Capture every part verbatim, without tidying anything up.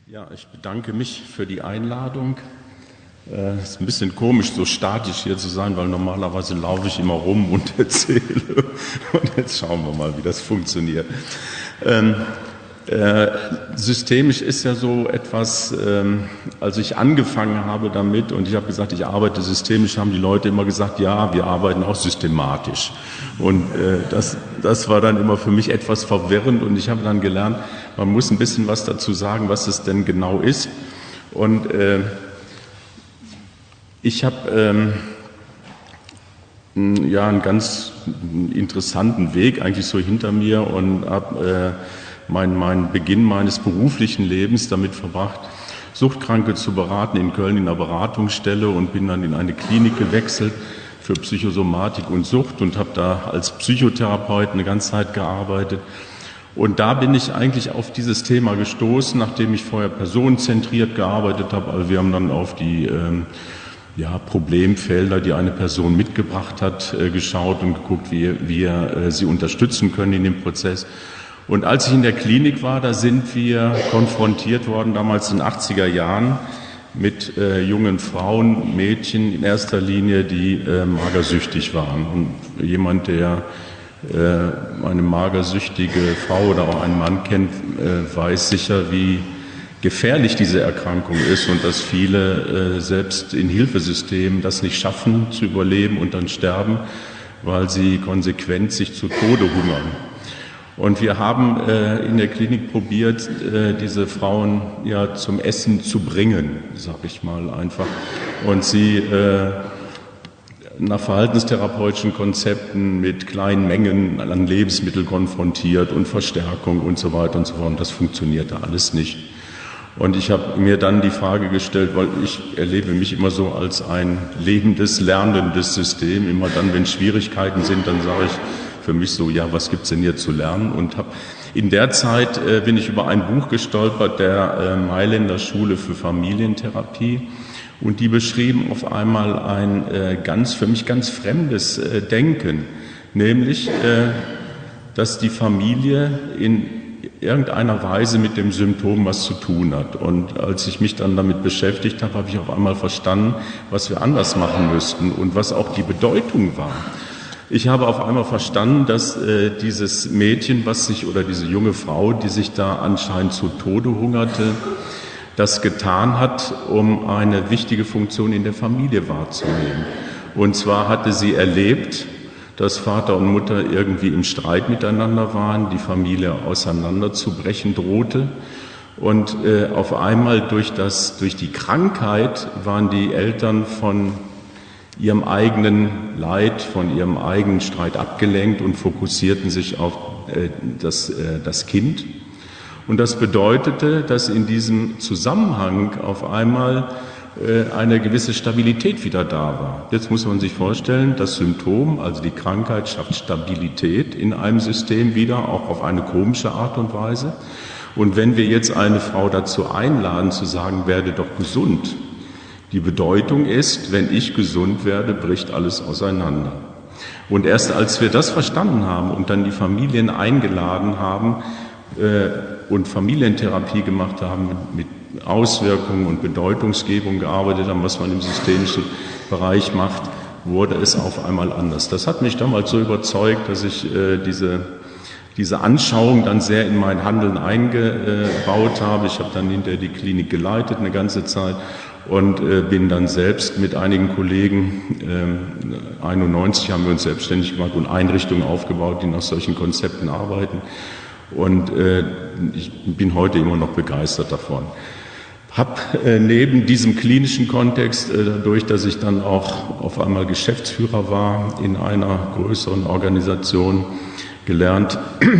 Ja, ich bedanke mich für die Einladung. Es ist ein bisschen komisch, so statisch hier zu sein, weil normalerweise laufe ich immer rum und erzähle. Und jetzt schauen wir mal, wie das funktioniert. Ähm, äh, systemisch ist ja so etwas, ähm, als ich angefangen habe damit und ich habe gesagt, ich arbeite systemisch, haben die Leute immer gesagt, ja, wir arbeiten auch systematisch. Und äh, das, das war dann immer für mich etwas verwirrend und ich habe dann gelernt, man muss ein bisschen was dazu sagen, was es denn genau ist. Und äh, ich habe ähm, ja einen ganz interessanten Weg eigentlich so hinter mir und habe äh, meinen mein Beginn meines beruflichen Lebens damit verbracht, Suchtkranke zu beraten in Köln in einer Beratungsstelle und bin dann in eine Klinik gewechselt für Psychosomatik und Sucht und habe da als Psychotherapeut eine ganze Zeit gearbeitet. Und da bin ich eigentlich auf dieses Thema gestoßen, nachdem ich vorher personenzentriert gearbeitet habe. Also wir haben dann auf die ähm, ja, Problemfelder, die eine Person mitgebracht hat, äh, geschaut und geguckt, wie wir äh, sie unterstützen können in dem Prozess. Und als ich in der Klinik war, da sind wir konfrontiert worden, damals in den achtziger Jahren, mit äh, jungen Frauen, Mädchen in erster Linie, die äh, magersüchtig waren. Und jemand, der äh, eine magersüchtige Frau oder auch einen Mann kennt, äh, weiß sicher, wie gefährlich diese Erkrankung ist und dass viele äh, selbst in Hilfesystemen das nicht schaffen zu überleben und dann sterben, weil sie konsequent sich zu Tode hungern. Und wir haben äh, in der Klinik probiert, äh, diese Frauen ja zum Essen zu bringen, sag ich mal einfach, und sie äh, nach verhaltenstherapeutischen Konzepten mit kleinen Mengen an Lebensmitteln konfrontiert und Verstärkung und so weiter und so fort. Und das funktionierte alles nicht. Und ich habe mir dann die Frage gestellt, weil ich erlebe mich immer so als ein lebendes, lernendes System. Immer dann, wenn Schwierigkeiten sind, dann sage ich für mich so, ja, was gibt's denn hier zu lernen? Und habe in der Zeit äh, bin ich über ein Buch gestolpert, der äh, Mailänder Schule für Familientherapie. Und die beschrieben auf einmal ein äh, ganz, für mich ganz fremdes äh, Denken, nämlich, äh, dass die Familie in irgendeiner Weise mit dem Symptom was zu tun hat. Und als ich mich dann damit beschäftigt habe, habe ich auf einmal verstanden, was wir anders machen müssten und was auch die Bedeutung war. Ich habe auf einmal verstanden, dass äh, dieses Mädchen, was sich oder diese junge Frau, die sich da anscheinend zu Tode hungerte, das getan hat, um eine wichtige Funktion in der Familie wahrzunehmen. Und zwar hatte sie erlebt, dass Vater und Mutter irgendwie im Streit miteinander waren, die Familie auseinanderzubrechen drohte. Und äh, auf einmal durch, das, durch die Krankheit waren die Eltern von ihrem eigenen Leid, von ihrem eigenen Streit abgelenkt und fokussierten sich auf äh, das, äh, das Kind. Und das bedeutete, dass in diesem Zusammenhang auf einmal äh, eine gewisse Stabilität wieder da war. Jetzt muss man sich vorstellen, das Symptom, also die Krankheit, schafft Stabilität in einem System wieder, auch auf eine komische Art und Weise. Und wenn wir jetzt eine Frau dazu einladen, zu sagen, werde doch gesund, die Bedeutung ist, wenn ich gesund werde, bricht alles auseinander. Und erst als wir das verstanden haben und dann die Familien eingeladen haben äh, und Familientherapie gemacht haben, mit Auswirkungen und Bedeutungsgebung gearbeitet haben, was man im systemischen Bereich macht, wurde es auf einmal anders. Das hat mich damals so überzeugt, dass ich äh, diese, diese Anschauung dann sehr in mein Handeln eingebaut habe. Ich habe dann hinterher die Klinik geleitet eine ganze Zeit und äh, bin dann selbst mit einigen Kollegen, äh, einundneunzig haben wir uns selbstständig gemacht und Einrichtungen aufgebaut, die nach solchen Konzepten arbeiten. Und äh, ich bin heute immer noch begeistert davon. Hab äh, neben diesem klinischen Kontext, äh, dadurch, dass ich dann auch auf einmal Geschäftsführer war in einer größeren Organisation, gelernt,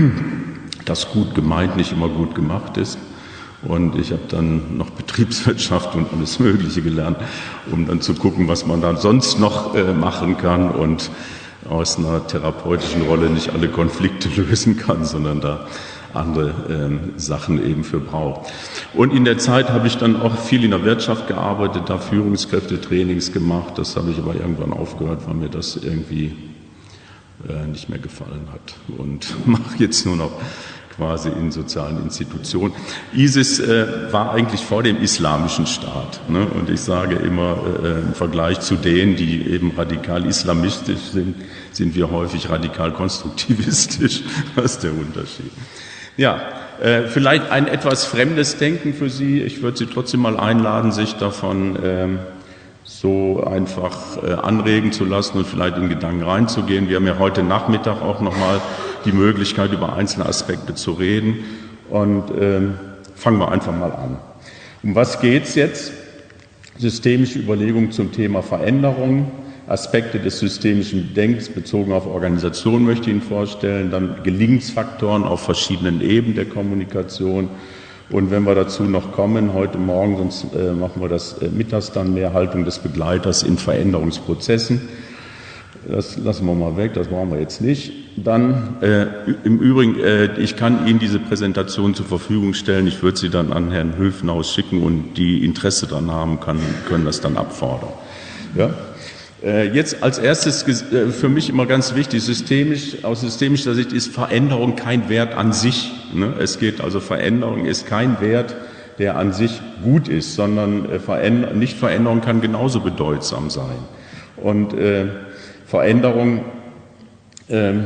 dass gut gemeint nicht immer gut gemacht ist. Und ich habe dann noch Betriebswirtschaft und alles Mögliche gelernt, um dann zu gucken, was man dann sonst noch äh, machen kann und aus einer therapeutischen Rolle nicht alle Konflikte lösen kann, sondern da andere ähm, Sachen eben für braucht. Und in der Zeit habe ich dann auch viel in der Wirtschaft gearbeitet, da Führungskräftetrainings gemacht. Das habe ich aber irgendwann aufgehört, weil mir das irgendwie äh, nicht mehr gefallen hat. Und mache jetzt nur noch quasi in sozialen Institutionen. ISIS äh, war eigentlich vor dem islamischen Staat. Ne? Und ich sage immer, äh, im Vergleich zu denen, die eben radikal islamistisch sind, sind wir häufig radikal konstruktivistisch. Das ist der Unterschied. Ja, äh, vielleicht ein etwas fremdes Denken für Sie. Ich würde Sie trotzdem mal einladen, sich davon ähm, so einfach äh, anregen zu lassen und vielleicht in Gedanken reinzugehen. Wir haben ja heute Nachmittag auch nochmal die Möglichkeit, über einzelne Aspekte zu reden. Und ähm, fangen wir einfach mal an. Um was geht's jetzt? Systemische Überlegungen zum Thema Veränderung, Aspekte des systemischen Denkens bezogen auf Organisation möchte ich Ihnen vorstellen, dann Gelingensfaktoren auf verschiedenen Ebenen der Kommunikation. Und wenn wir dazu noch kommen, heute Morgen, sonst äh, machen wir das äh, mittags dann mehr, Haltung des Begleiters in Veränderungsprozessen. Das lassen wir mal weg, das brauchen wir jetzt nicht. Dann äh, im Übrigen, äh, ich kann Ihnen diese Präsentation zur Verfügung stellen. Ich würde sie dann an Herrn Höfenhaus schicken und die Interesse daran haben, kann, können das dann abfordern. Ja? Äh, jetzt als erstes äh, für mich immer ganz wichtig, systemisch, aus systemischer Sicht ist Veränderung kein Wert an sich. Ne? Es geht also, Veränderung ist kein Wert, der an sich gut ist, sondern äh, Veränder- Nicht-Veränderung kann genauso bedeutsam sein. Und äh, Veränderung ähm,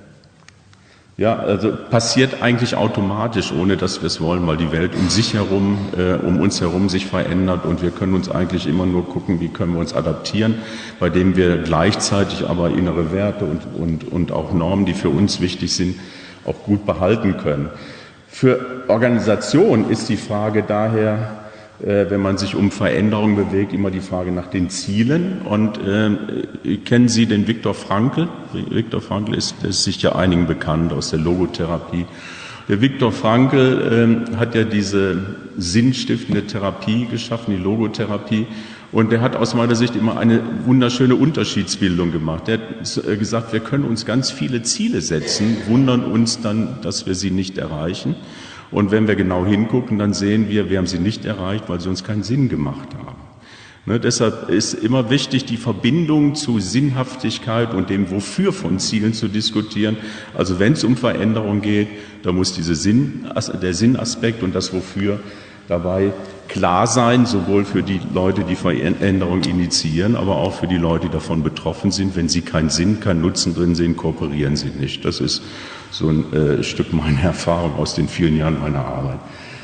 ja, also passiert eigentlich automatisch, ohne dass wir es wollen, weil die Welt um sich herum, äh, um uns herum sich verändert und wir können uns eigentlich immer nur gucken, wie können wir uns adaptieren, bei dem wir gleichzeitig aber innere Werte und, und, und auch Normen, die für uns wichtig sind, auch gut behalten können. Für Organisation ist die Frage daher, wenn man sich um Veränderung bewegt, immer die Frage nach den Zielen. Und äh, kennen Sie den Viktor Frankl? Viktor Frankl ist, ist sicher einigen bekannt aus der Logotherapie. Der Viktor Frankl äh, hat ja diese sinnstiftende Therapie geschaffen, die Logotherapie. Und er hat aus meiner Sicht immer eine wunderschöne Unterschiedsbildung gemacht. Er hat gesagt, wir können uns ganz viele Ziele setzen, wundern uns dann, dass wir sie nicht erreichen. Und wenn wir genau hingucken, dann sehen wir, wir haben sie nicht erreicht, weil sie uns keinen Sinn gemacht haben. Ne, deshalb ist immer wichtig, die Verbindung zu Sinnhaftigkeit und dem Wofür von Zielen zu diskutieren. Also wenn es um Veränderung geht, da muss diese Sinn, der Sinnaspekt und das Wofür dabei klar sein, sowohl für die Leute, die Veränderung initiieren, aber auch für die Leute, die davon betroffen sind. Wenn sie keinen Sinn, keinen Nutzen drin sehen, kooperieren sie nicht. Das ist so ein äh, Stück meiner Erfahrung aus den vielen Jahren meiner Arbeit.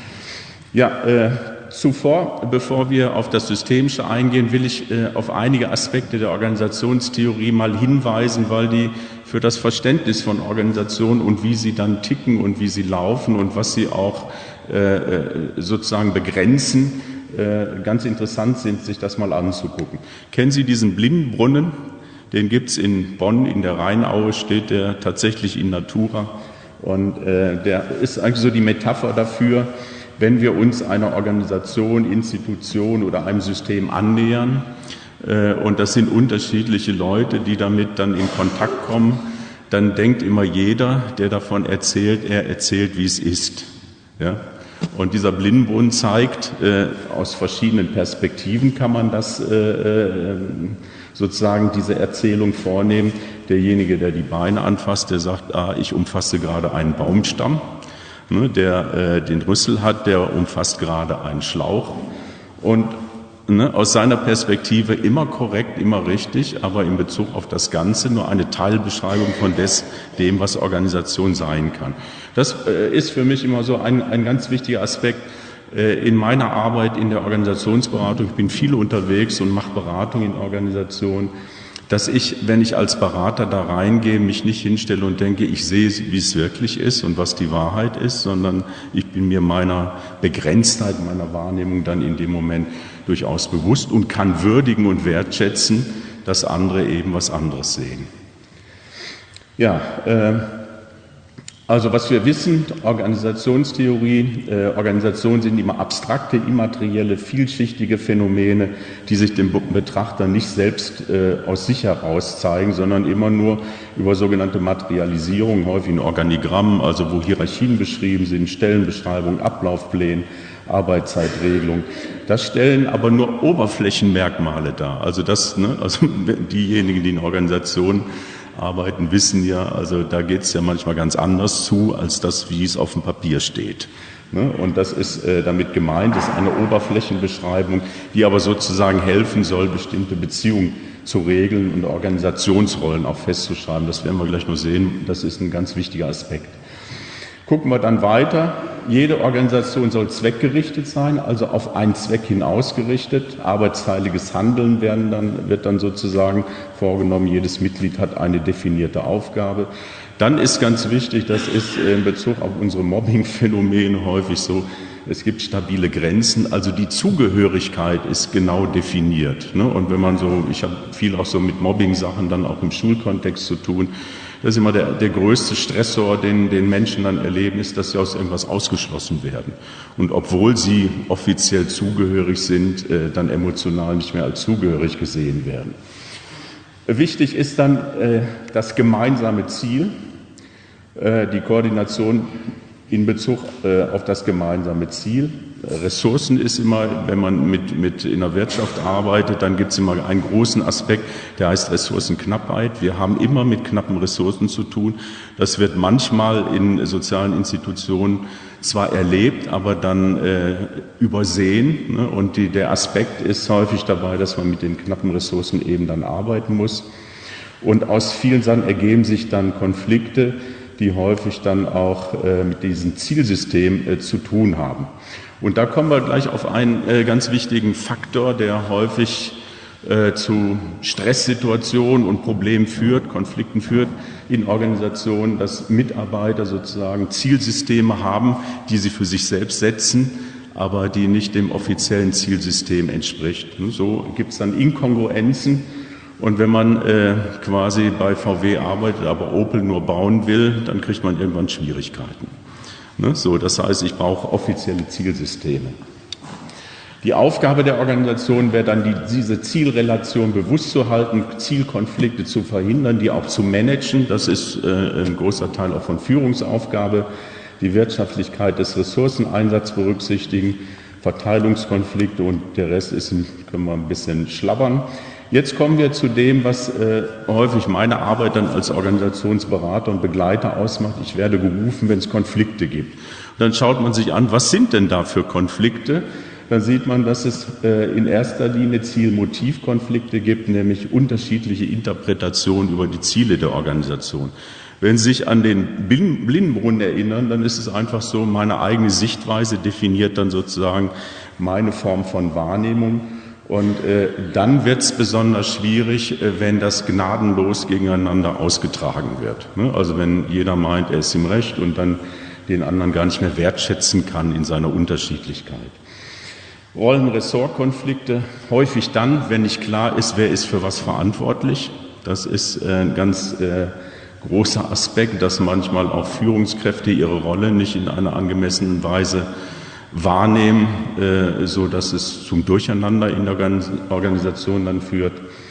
Ja, äh, zuvor, bevor wir auf das Systemische eingehen, will ich äh, auf einige Aspekte der Organisationstheorie mal hinweisen, weil die für das Verständnis von Organisationen und wie sie dann ticken und wie sie laufen und was sie auch äh, sozusagen begrenzen, äh, ganz interessant sind, sich das mal anzugucken. Kennen Sie diesen Blindenbrunnen? Den gibt es in Bonn, in der Rheinaue steht der tatsächlich in Natura. Und äh, der ist eigentlich so die Metapher dafür, wenn wir uns einer Organisation, Institution oder einem System annähern, äh, und das sind unterschiedliche Leute, die damit dann in Kontakt kommen, dann denkt immer jeder, der davon erzählt, er erzählt, wie es ist. Ja? Und dieser Blindenbrunnen zeigt, äh, aus verschiedenen Perspektiven kann man das äh, sozusagen diese Erzählung vornehmen. Derjenige, der die Beine anfasst, der sagt, ah, ich umfasse gerade einen Baumstamm. Ne, der äh, den Rüssel hat, der umfasst gerade einen Schlauch. Und ne, aus seiner Perspektive immer korrekt, immer richtig, aber in Bezug auf das Ganze nur eine Teilbeschreibung von des, dem, was Organisation sein kann. Das äh, ist für mich immer so ein, ein ganz wichtiger Aspekt äh, in meiner Arbeit in der Organisationsberatung. Ich bin viel unterwegs und mache Beratung in Organisationen, dass ich, wenn ich als Berater da reingehe, mich nicht hinstelle und denke, ich sehe, wie es wirklich ist und was die Wahrheit ist, sondern ich bin mir meiner Begrenztheit, meiner Wahrnehmung dann in dem Moment durchaus bewusst und kann würdigen und wertschätzen, dass andere eben was anderes sehen. Ja, äh, also was wir wissen, Organisationstheorie, äh, Organisationen sind immer abstrakte, immaterielle, vielschichtige Phänomene, die sich dem Betrachter nicht selbst äh, aus sich heraus zeigen, sondern immer nur über sogenannte Materialisierung, häufig in Organigrammen, also wo Hierarchien beschrieben sind, Stellenbeschreibungen, Ablaufpläne, Arbeitszeitregelung. Das stellen aber nur Oberflächenmerkmale dar. Also das, ne, also diejenigen, die in Organisationen arbeiten, wissen ja, also da geht es ja manchmal ganz anders zu, als das, wie es auf dem Papier steht. Und das ist äh, damit gemeint, ist eine Oberflächenbeschreibung, die aber sozusagen helfen soll, bestimmte Beziehungen zu regeln und Organisationsrollen auch festzuschreiben. Das werden wir gleich noch sehen. Das ist ein ganz wichtiger Aspekt. Gucken wir dann weiter. Jede Organisation soll zweckgerichtet sein, also auf einen Zweck hin ausgerichtet. Arbeitsteiliges Handeln werden dann, wird dann sozusagen vorgenommen. Jedes Mitglied hat eine definierte Aufgabe. Dann ist ganz wichtig, das ist in Bezug auf unsere Mobbing-Phänomene häufig so, es gibt stabile Grenzen, also die Zugehörigkeit ist genau definiert. Und wenn man so, ich habe viel auch so mit Mobbing-Sachen dann auch im Schulkontext zu tun, das ist immer der, der größte Stressor, den, den Menschen dann erleben, ist, dass sie aus irgendwas ausgeschlossen werden. Und obwohl sie offiziell zugehörig sind, äh, dann emotional nicht mehr als zugehörig gesehen werden. Wichtig ist dann äh, das gemeinsame Ziel, äh, die Koordination in Bezug äh, auf das gemeinsame Ziel. Ressourcen ist immer, wenn man mit, mit in der Wirtschaft arbeitet, dann gibt es immer einen großen Aspekt, der heißt Ressourcenknappheit. Wir haben immer mit knappen Ressourcen zu tun. Das wird manchmal in sozialen Institutionen zwar erlebt, aber dann äh, übersehen. Ne? Und die, der Aspekt ist häufig dabei, dass man mit den knappen Ressourcen eben dann arbeiten muss. Und aus vielen Sachen ergeben sich dann Konflikte, die häufig dann auch äh, mit diesem Zielsystem äh, zu tun haben. Und da kommen wir gleich auf einen äh, ganz wichtigen Faktor, der häufig äh, zu Stresssituationen und Problemen führt, Konflikten führt in Organisationen, dass Mitarbeiter sozusagen Zielsysteme haben, die sie für sich selbst setzen, aber die nicht dem offiziellen Zielsystem entspricht. So gibt es dann Inkongruenzen. Und wenn man äh, quasi bei V W arbeitet, aber Opel nur bauen will, dann kriegt man irgendwann Schwierigkeiten. Ne? So, das heißt, ich brauche offizielle Zielsysteme. Die Aufgabe der Organisation wäre dann, die, diese Zielrelation bewusst zu halten, Zielkonflikte zu verhindern, die auch zu managen. Das ist äh, ein großer Teil auch von Führungsaufgabe. Die Wirtschaftlichkeit des Ressourceneinsatzes berücksichtigen, Verteilungskonflikte und der Rest ist, können wir ein bisschen schlabbern. Jetzt kommen wir zu dem, was äh, häufig meine Arbeit dann als Organisationsberater und Begleiter ausmacht. Ich werde gerufen, wenn es Konflikte gibt. Und dann schaut man sich an, was sind denn da für Konflikte? Dann sieht man, dass es äh, in erster Linie Ziel-Motiv-Konflikte gibt, nämlich unterschiedliche Interpretationen über die Ziele der Organisation. Wenn Sie sich an den Blindenbrunnen erinnern, dann ist es einfach so, meine eigene Sichtweise definiert dann sozusagen meine Form von Wahrnehmung. Und äh, dann wird es besonders schwierig, äh, wenn das gnadenlos gegeneinander ausgetragen wird. Ne? Also wenn jeder meint, er ist im Recht und dann den anderen gar nicht mehr wertschätzen kann in seiner Unterschiedlichkeit. Rollen-Ressort-Konflikte häufig dann, wenn nicht klar ist, wer ist für was verantwortlich. Das ist äh, ein ganz äh, großer Aspekt, dass manchmal auch Führungskräfte ihre Rolle nicht in einer angemessenen Weise wahrnehmen, äh, so dass es zum Durcheinander in der Organisation dann führt.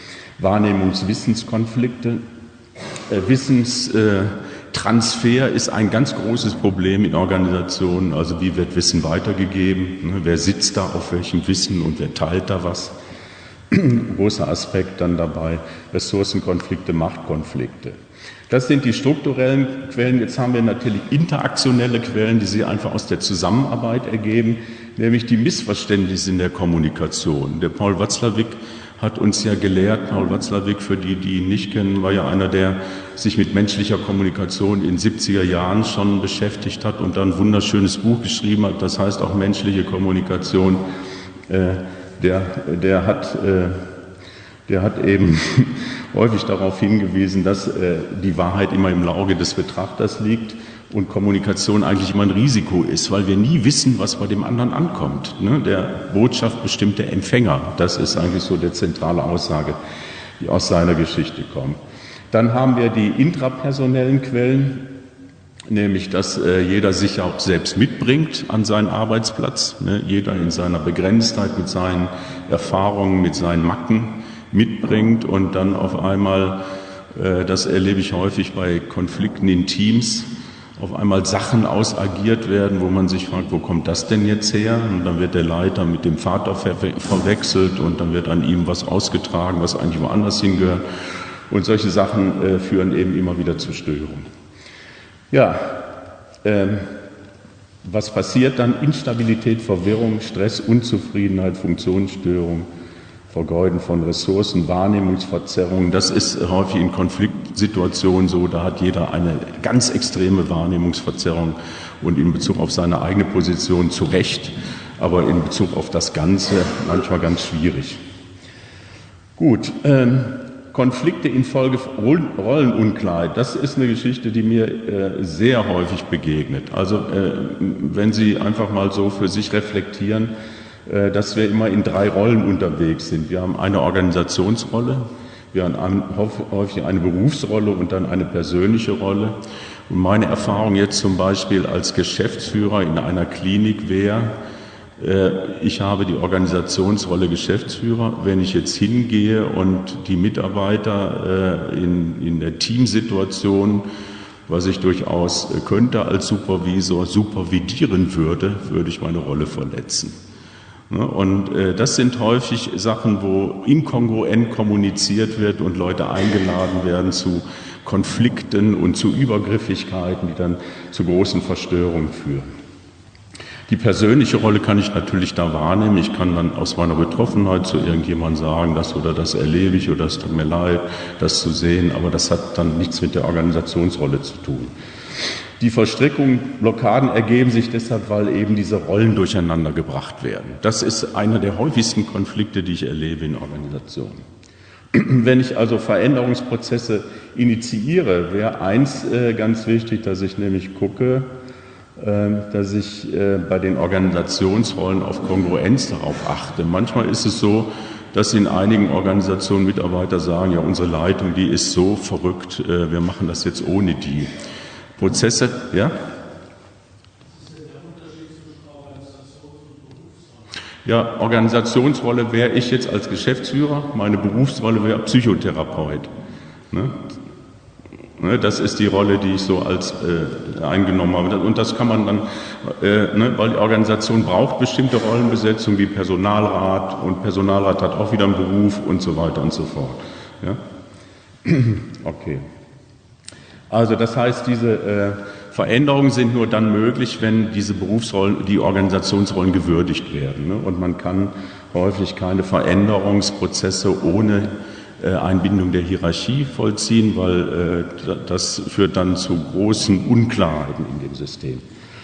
Wahrnehmungs-Wissenskonflikte. Äh, Wissenstransfer ist ein ganz großes Problem in Organisationen. Also wie wird Wissen weitergegeben? Ne? Wer sitzt da auf welchem Wissen und wer teilt da was? Großer Aspekt dann dabei. Ressourcenkonflikte, Machtkonflikte. Das sind die strukturellen Quellen. Jetzt haben wir natürlich interaktionelle Quellen, die sich einfach aus der Zusammenarbeit ergeben, nämlich die Missverständnisse in der Kommunikation. Der Paul Watzlawick hat uns ja gelehrt, Paul Watzlawick, für die, die ihn nicht kennen, war ja einer, der sich mit menschlicher Kommunikation in den siebziger Jahren schon beschäftigt hat und dann ein wunderschönes Buch geschrieben hat, das heißt auch menschliche Kommunikation. Äh, der, der hat... Äh, Der hat eben häufig darauf hingewiesen, dass äh, die Wahrheit immer im Auge des Betrachters liegt und Kommunikation eigentlich immer ein Risiko ist, weil wir nie wissen, was bei dem anderen ankommt. Ne? Der Botschaft bestimmt der Empfänger. Das ist eigentlich so die zentrale Aussage, die aus seiner Geschichte kommt. Dann haben wir die intrapersonellen Quellen, nämlich dass äh, jeder sich auch selbst mitbringt an seinen Arbeitsplatz. Ne? Jeder in seiner Begrenztheit mit seinen Erfahrungen, mit seinen Macken mitbringt und dann auf einmal, äh, das erlebe ich häufig bei Konflikten in Teams, auf einmal Sachen ausagiert werden, wo man sich fragt, wo kommt das denn jetzt her? Und dann wird der Leiter mit dem Vater ver verwechselt und dann wird an ihm was ausgetragen, was eigentlich woanders hingehört. Und solche Sachen äh, führen eben immer wieder zu Störungen. Ja, ähm, was passiert dann? Instabilität, Verwirrung, Stress, Unzufriedenheit, Funktionsstörung, Vergeuden von Ressourcen, Wahrnehmungsverzerrung. Das ist häufig in Konfliktsituationen so, da hat jeder eine ganz extreme Wahrnehmungsverzerrung und in Bezug auf seine eigene Position zu Recht, aber in Bezug auf das Ganze manchmal ganz schwierig. Gut, ähm, Konflikte infolge Rollenunklarheit, das ist eine Geschichte, die mir äh, sehr häufig begegnet. Also äh, wenn Sie einfach mal so für sich reflektieren, äh, dass wir immer in drei Rollen unterwegs sind. Wir haben eine Organisationsrolle, wir haben häufig eine Berufsrolle und dann eine persönliche Rolle. Und meine Erfahrung jetzt zum Beispiel als Geschäftsführer in einer Klinik wäre, ich habe die Organisationsrolle Geschäftsführer. Wenn ich jetzt hingehe und die Mitarbeiter in, in der Teamsituation, was ich durchaus könnte als Supervisor, supervidieren würde, würde ich meine Rolle verletzen. Und das sind häufig Sachen, wo inkongruent kommuniziert wird und Leute eingeladen werden zu Konflikten und zu Übergriffigkeiten, die dann zu großen Verstörungen führen. Die persönliche Rolle kann ich natürlich da wahrnehmen. Ich kann dann aus meiner Betroffenheit zu irgendjemandem sagen, das oder das erlebe ich oder es tut mir leid, das zu sehen, aber das hat dann nichts mit der Organisationsrolle zu tun. Die Verstrickungen, Blockaden ergeben sich deshalb, weil eben diese Rollen durcheinander gebracht werden. Das ist einer der häufigsten Konflikte, die ich erlebe in Organisationen. Wenn ich also Veränderungsprozesse initiiere, wäre eins äh, ganz wichtig, dass ich nämlich gucke, dass ich bei den Organisationsrollen auf Kongruenz darauf achte. Manchmal ist es so, dass in einigen Organisationen Mitarbeiter sagen, ja, unsere Leitung, die ist so verrückt, wir machen das jetzt ohne die. Prozesse, ja? Ja, Organisationsrolle wäre ich jetzt als Geschäftsführer, meine Berufsrolle wäre Psychotherapeut. Ne? Das ist die Rolle, die ich so als äh, eingenommen habe. Und das kann man dann, äh, ne, weil die Organisation braucht bestimmte Rollenbesetzung wie Personalrat und Personalrat hat auch wieder einen Beruf und so weiter und so fort. Ja? Okay. Also das heißt, diese äh, Veränderungen sind nur dann möglich, wenn diese Berufsrollen, die Organisationsrollen gewürdigt werden. Ne? Und man kann häufig keine Veränderungsprozesse ohne Einbindung der Hierarchie vollziehen, weil äh, das führt dann zu großen Unklarheiten in dem System.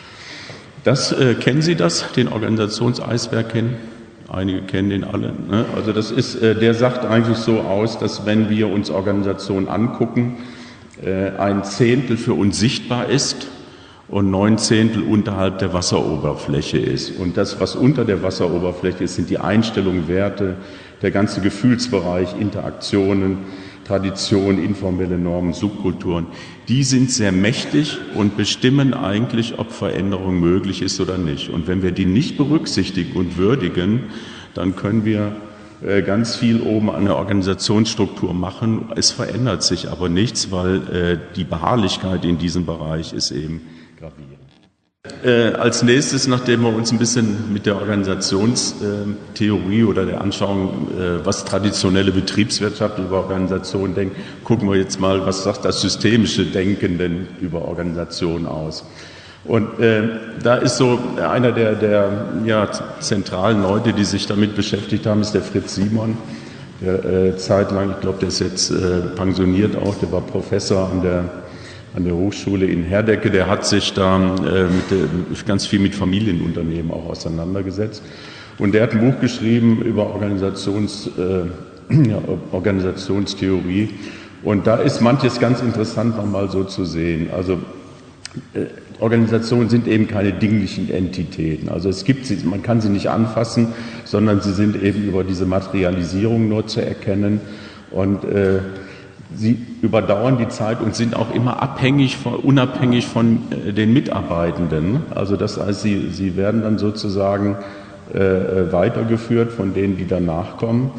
Das äh, kennen Sie das, den Organisationseisberg kennen? Einige kennen den alle. Ne? Also das ist, äh, der sagt eigentlich so aus, dass wenn wir uns Organisationen angucken, äh, ein Zehntel für uns sichtbar ist und neun Zehntel unterhalb der Wasseroberfläche ist. Und das, was unter der Wasseroberfläche ist, sind die Einstellungen, Werte, der ganze Gefühlsbereich, Interaktionen, Traditionen, informelle Normen, Subkulturen. Die sind sehr mächtig und bestimmen eigentlich, ob Veränderung möglich ist oder nicht. Und wenn wir die nicht berücksichtigen und würdigen, dann können wir ganz viel oben an der Organisationsstruktur machen. Es verändert sich aber nichts, weil die Beharrlichkeit in diesem Bereich ist eben gravierend. Äh, als nächstes, nachdem wir uns ein bisschen mit der Organisationstheorie äh, oder der Anschauung, äh, was traditionelle Betriebswirtschaft über Organisationen denkt, gucken wir jetzt mal, was sagt das systemische Denken denn über Organisationen aus. Und äh, da ist so einer der, der ja, zentralen Leute, die sich damit beschäftigt haben, ist der Fritz Simon. Der äh, zeitlang, ich glaube, der ist jetzt äh, pensioniert auch, der war Professor an der an der Hochschule in Herdecke, der hat sich da äh, mit der, ganz viel mit Familienunternehmen auch auseinandergesetzt. Und der hat ein Buch geschrieben über Organisations, äh, ja, Organisationstheorie. Und da ist manches ganz interessant nochmal so zu sehen. Also äh, Organisationen sind eben keine dinglichen Entitäten. Also es gibt sie, man kann sie nicht anfassen, sondern sie sind eben über diese Materialisierung nur zu erkennen. Und äh, sie überdauern die Zeit und sind auch immer abhängig, von, unabhängig von äh, den Mitarbeitenden. Also das heißt, sie, sie werden dann sozusagen äh, weitergeführt von denen, die danach kommen.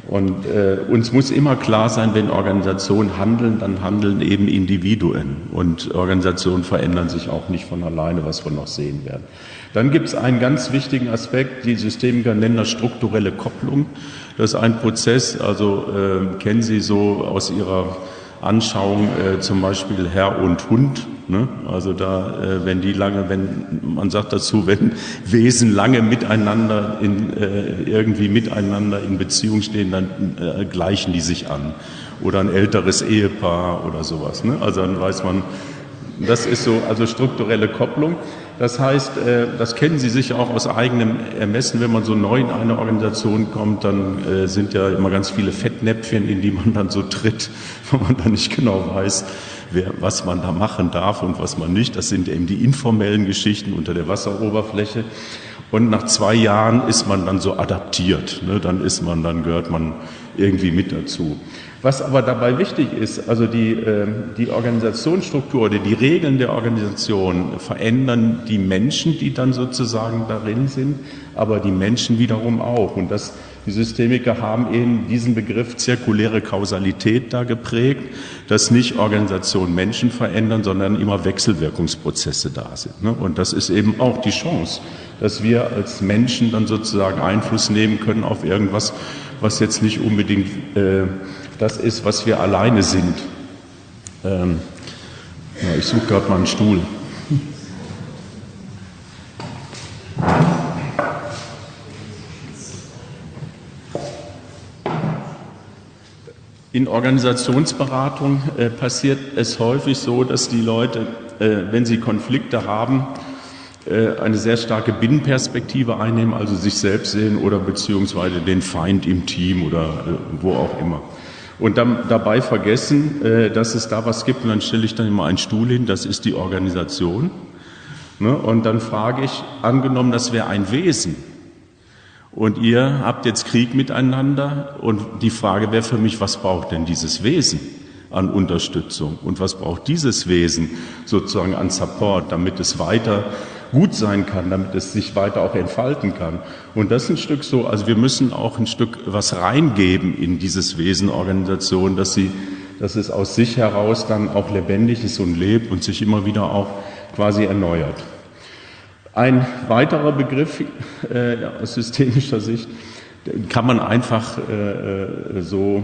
Und äh, uns muss immer klar sein, wenn Organisationen handeln, dann handeln eben Individuen. Und Organisationen verändern sich auch nicht von alleine, was wir noch sehen werden. Dann gibt es einen ganz wichtigen Aspekt, die Systemiker nennen das strukturelle Kopplung. Das ist ein Prozess, also äh, kennen Sie so aus Ihrer Anschauung äh, zum Beispiel Herr und Hund. Ne? Also da, äh, wenn die lange, wenn man sagt dazu, wenn Wesen lange miteinander in, äh, irgendwie miteinander in Beziehung stehen, dann äh, gleichen die sich an. Oder ein älteres Ehepaar oder sowas. Ne? Also dann weiß man, das ist so, also strukturelle Kopplung. Das heißt, das kennen Sie sicher auch aus eigenem Ermessen, wenn man so neu in eine Organisation kommt, dann sind ja immer ganz viele Fettnäpfchen, in die man dann so tritt, wo man dann nicht genau weiß, wer, was man da machen darf und was man nicht. Das sind eben die informellen Geschichten unter der Wasseroberfläche. Und nach zwei Jahren ist man dann so adaptiert. Ne? Dann ist man, dann gehört man irgendwie mit dazu. Was aber dabei wichtig ist, also die, äh, die Organisationsstruktur oder die Regeln der Organisation verändern die Menschen, die dann sozusagen darin sind, aber die Menschen wiederum auch. Und das, die Systemiker haben eben diesen Begriff zirkuläre Kausalität da geprägt, dass nicht Organisationen Menschen verändern, sondern immer Wechselwirkungsprozesse da sind. Ne? Und das ist eben auch die Chance, dass wir als Menschen dann sozusagen Einfluss nehmen können auf irgendwas, was jetzt nicht unbedingt äh, das ist, was wir alleine sind. Ähm, ja, ich suche gerade mal einen Stuhl. In Organisationsberatung äh, passiert es häufig so, dass die Leute, äh, wenn sie Konflikte haben, äh, eine sehr starke Binnenperspektive einnehmen, also sich selbst sehen oder beziehungsweise den Feind im Team oder äh, wo auch immer. Und dann, dabei vergessen, äh, dass es da was gibt, und dann stelle ich dann immer einen Stuhl hin, das ist die Organisation. Ne? Und dann frage ich, angenommen, das wäre ein Wesen und ihr habt jetzt Krieg miteinander und die Frage wäre für mich, was braucht denn dieses Wesen an Unterstützung und was braucht dieses Wesen sozusagen an Support, damit es weiter gut sein kann, damit es sich weiter auch entfalten kann. Und das ist ein Stück so, also wir müssen auch ein Stück was reingeben in dieses Wesen Organisation, dass sie, dass es aus sich heraus dann auch lebendig ist und lebt und sich immer wieder auch quasi erneuert. Ein weiterer Begriff äh, aus systemischer Sicht kann man einfach äh, so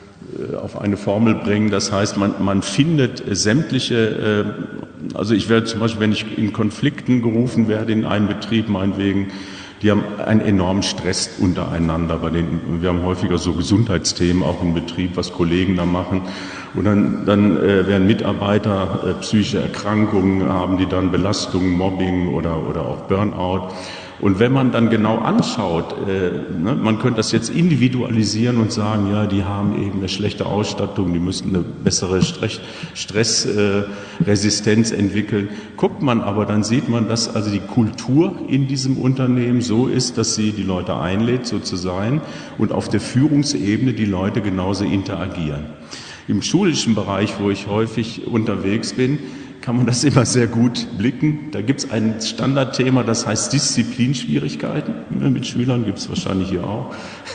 auf eine Formel bringen. Das heißt, man, man findet sämtliche, äh, also ich werde zum Beispiel, wenn ich in Konflikten gerufen werde in einen Betrieb, meinetwegen, die haben einen enormen Stress untereinander. Bei den, wir haben häufiger so Gesundheitsthemen auch im Betrieb, was Kollegen da machen. Und dann, dann äh, werden Mitarbeiter äh, psychische Erkrankungen, haben die dann Belastungen, Mobbing oder, oder auch Burnout. Und wenn man dann genau anschaut, äh, ne, man könnte das jetzt individualisieren und sagen, ja, die haben eben eine schlechte Ausstattung, die müssen eine bessere Stressresistenz äh, entwickeln. Guckt man aber, dann sieht man, dass also die Kultur in diesem Unternehmen so ist, dass sie die Leute einlädt, so zu sein, und auf der Führungsebene die Leute genauso interagieren. Im schulischen Bereich, wo ich häufig unterwegs bin, kann man das immer sehr gut blicken. Da gibt es ein Standardthema, das heißt Disziplinschwierigkeiten. Mit Schülern gibt es wahrscheinlich hier auch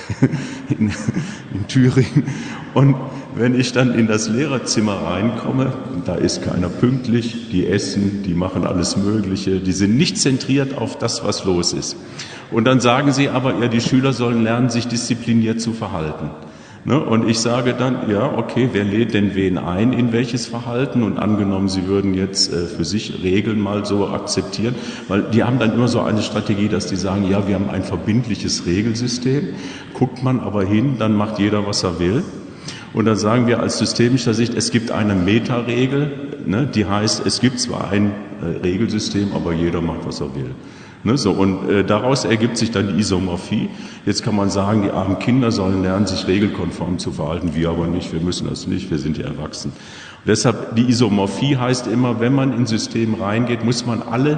in, in Thüringen. Und wenn ich dann in das Lehrerzimmer reinkomme, da ist keiner pünktlich, die essen, die machen alles Mögliche, die sind nicht zentriert auf das, was los ist. Und dann sagen sie aber, ja, die Schüler sollen lernen, sich diszipliniert zu verhalten. Und ich sage dann, ja, okay, wer lädt denn wen ein, in welches Verhalten? Und angenommen, Sie würden jetzt äh, für sich Regeln mal so akzeptieren, weil die haben dann immer so eine Strategie, dass die sagen, ja, wir haben ein verbindliches Regelsystem, guckt man aber hin, dann macht jeder, was er will. Und dann sagen wir als systemischer Sicht, es gibt eine Metaregel, ne, die heißt, es gibt zwar ein äh, Regelsystem, aber jeder macht, was er will. Ne, so, und äh, daraus ergibt sich dann die Isomorphie. Jetzt kann man sagen, die armen Kinder sollen lernen, sich regelkonform zu verhalten, wir aber nicht, wir müssen das nicht, wir sind ja erwachsen. Und deshalb, die Isomorphie heißt immer, wenn man ins System reingeht, muss man alle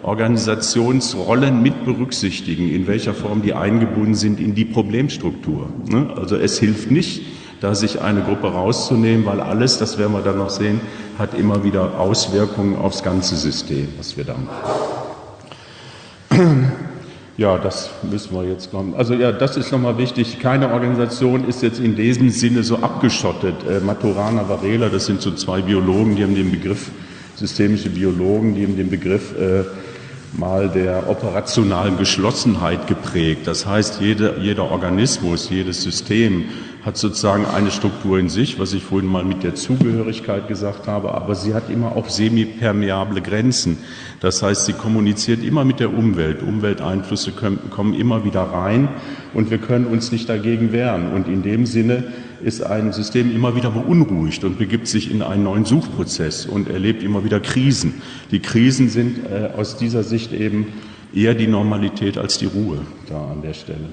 Organisationsrollen mit berücksichtigen, in welcher Form die eingebunden sind in die Problemstruktur. Ne? Also es hilft nicht, da sich eine Gruppe rauszunehmen, weil alles, das werden wir dann noch sehen, hat immer wieder Auswirkungen aufs ganze System, was wir da machen. Ja, das müssen wir jetzt kommen. Also ja, das ist nochmal wichtig. Keine Organisation ist jetzt in diesem Sinne so abgeschottet. Äh, Maturana, Varela, das sind so zwei Biologen, die haben den Begriff, systemische Biologen, die haben den Begriff äh, mal der operationalen Geschlossenheit geprägt. Das heißt, jede, jeder Organismus, jedes System hat sozusagen eine Struktur in sich, was ich vorhin mal mit der Zugehörigkeit gesagt habe, aber sie hat immer auch semipermeable Grenzen. Das heißt, sie kommuniziert immer mit der Umwelt. Umwelteinflüsse können, kommen immer wieder rein und wir können uns nicht dagegen wehren. Und in dem Sinne ist ein System immer wieder beunruhigt und begibt sich in einen neuen Suchprozess und erlebt immer wieder Krisen. Die Krisen sind äh, aus dieser Sicht eben eher die Normalität als die Ruhe da an der Stelle.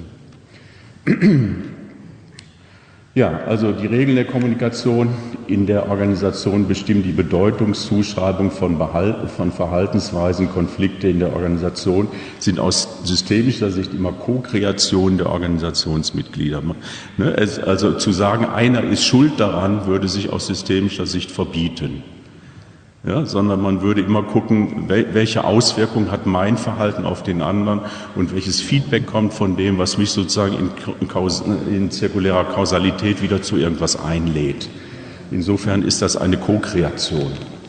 Ja, also die Regeln der Kommunikation in der Organisation bestimmen die Bedeutungszuschreibung von, Behalt, von Verhaltensweisen. Konflikte in der Organisation sind aus systemischer Sicht immer Co-Kreation der Organisationsmitglieder. Also zu sagen, einer ist schuld daran, würde sich aus systemischer Sicht verbieten. Ja, sondern man würde immer gucken, welche Auswirkungen hat mein Verhalten auf den anderen und welches Feedback kommt von dem, was mich sozusagen in, Kaus in zirkulärer Kausalität wieder zu irgendwas einlädt. Insofern ist das eine Co-Kreation.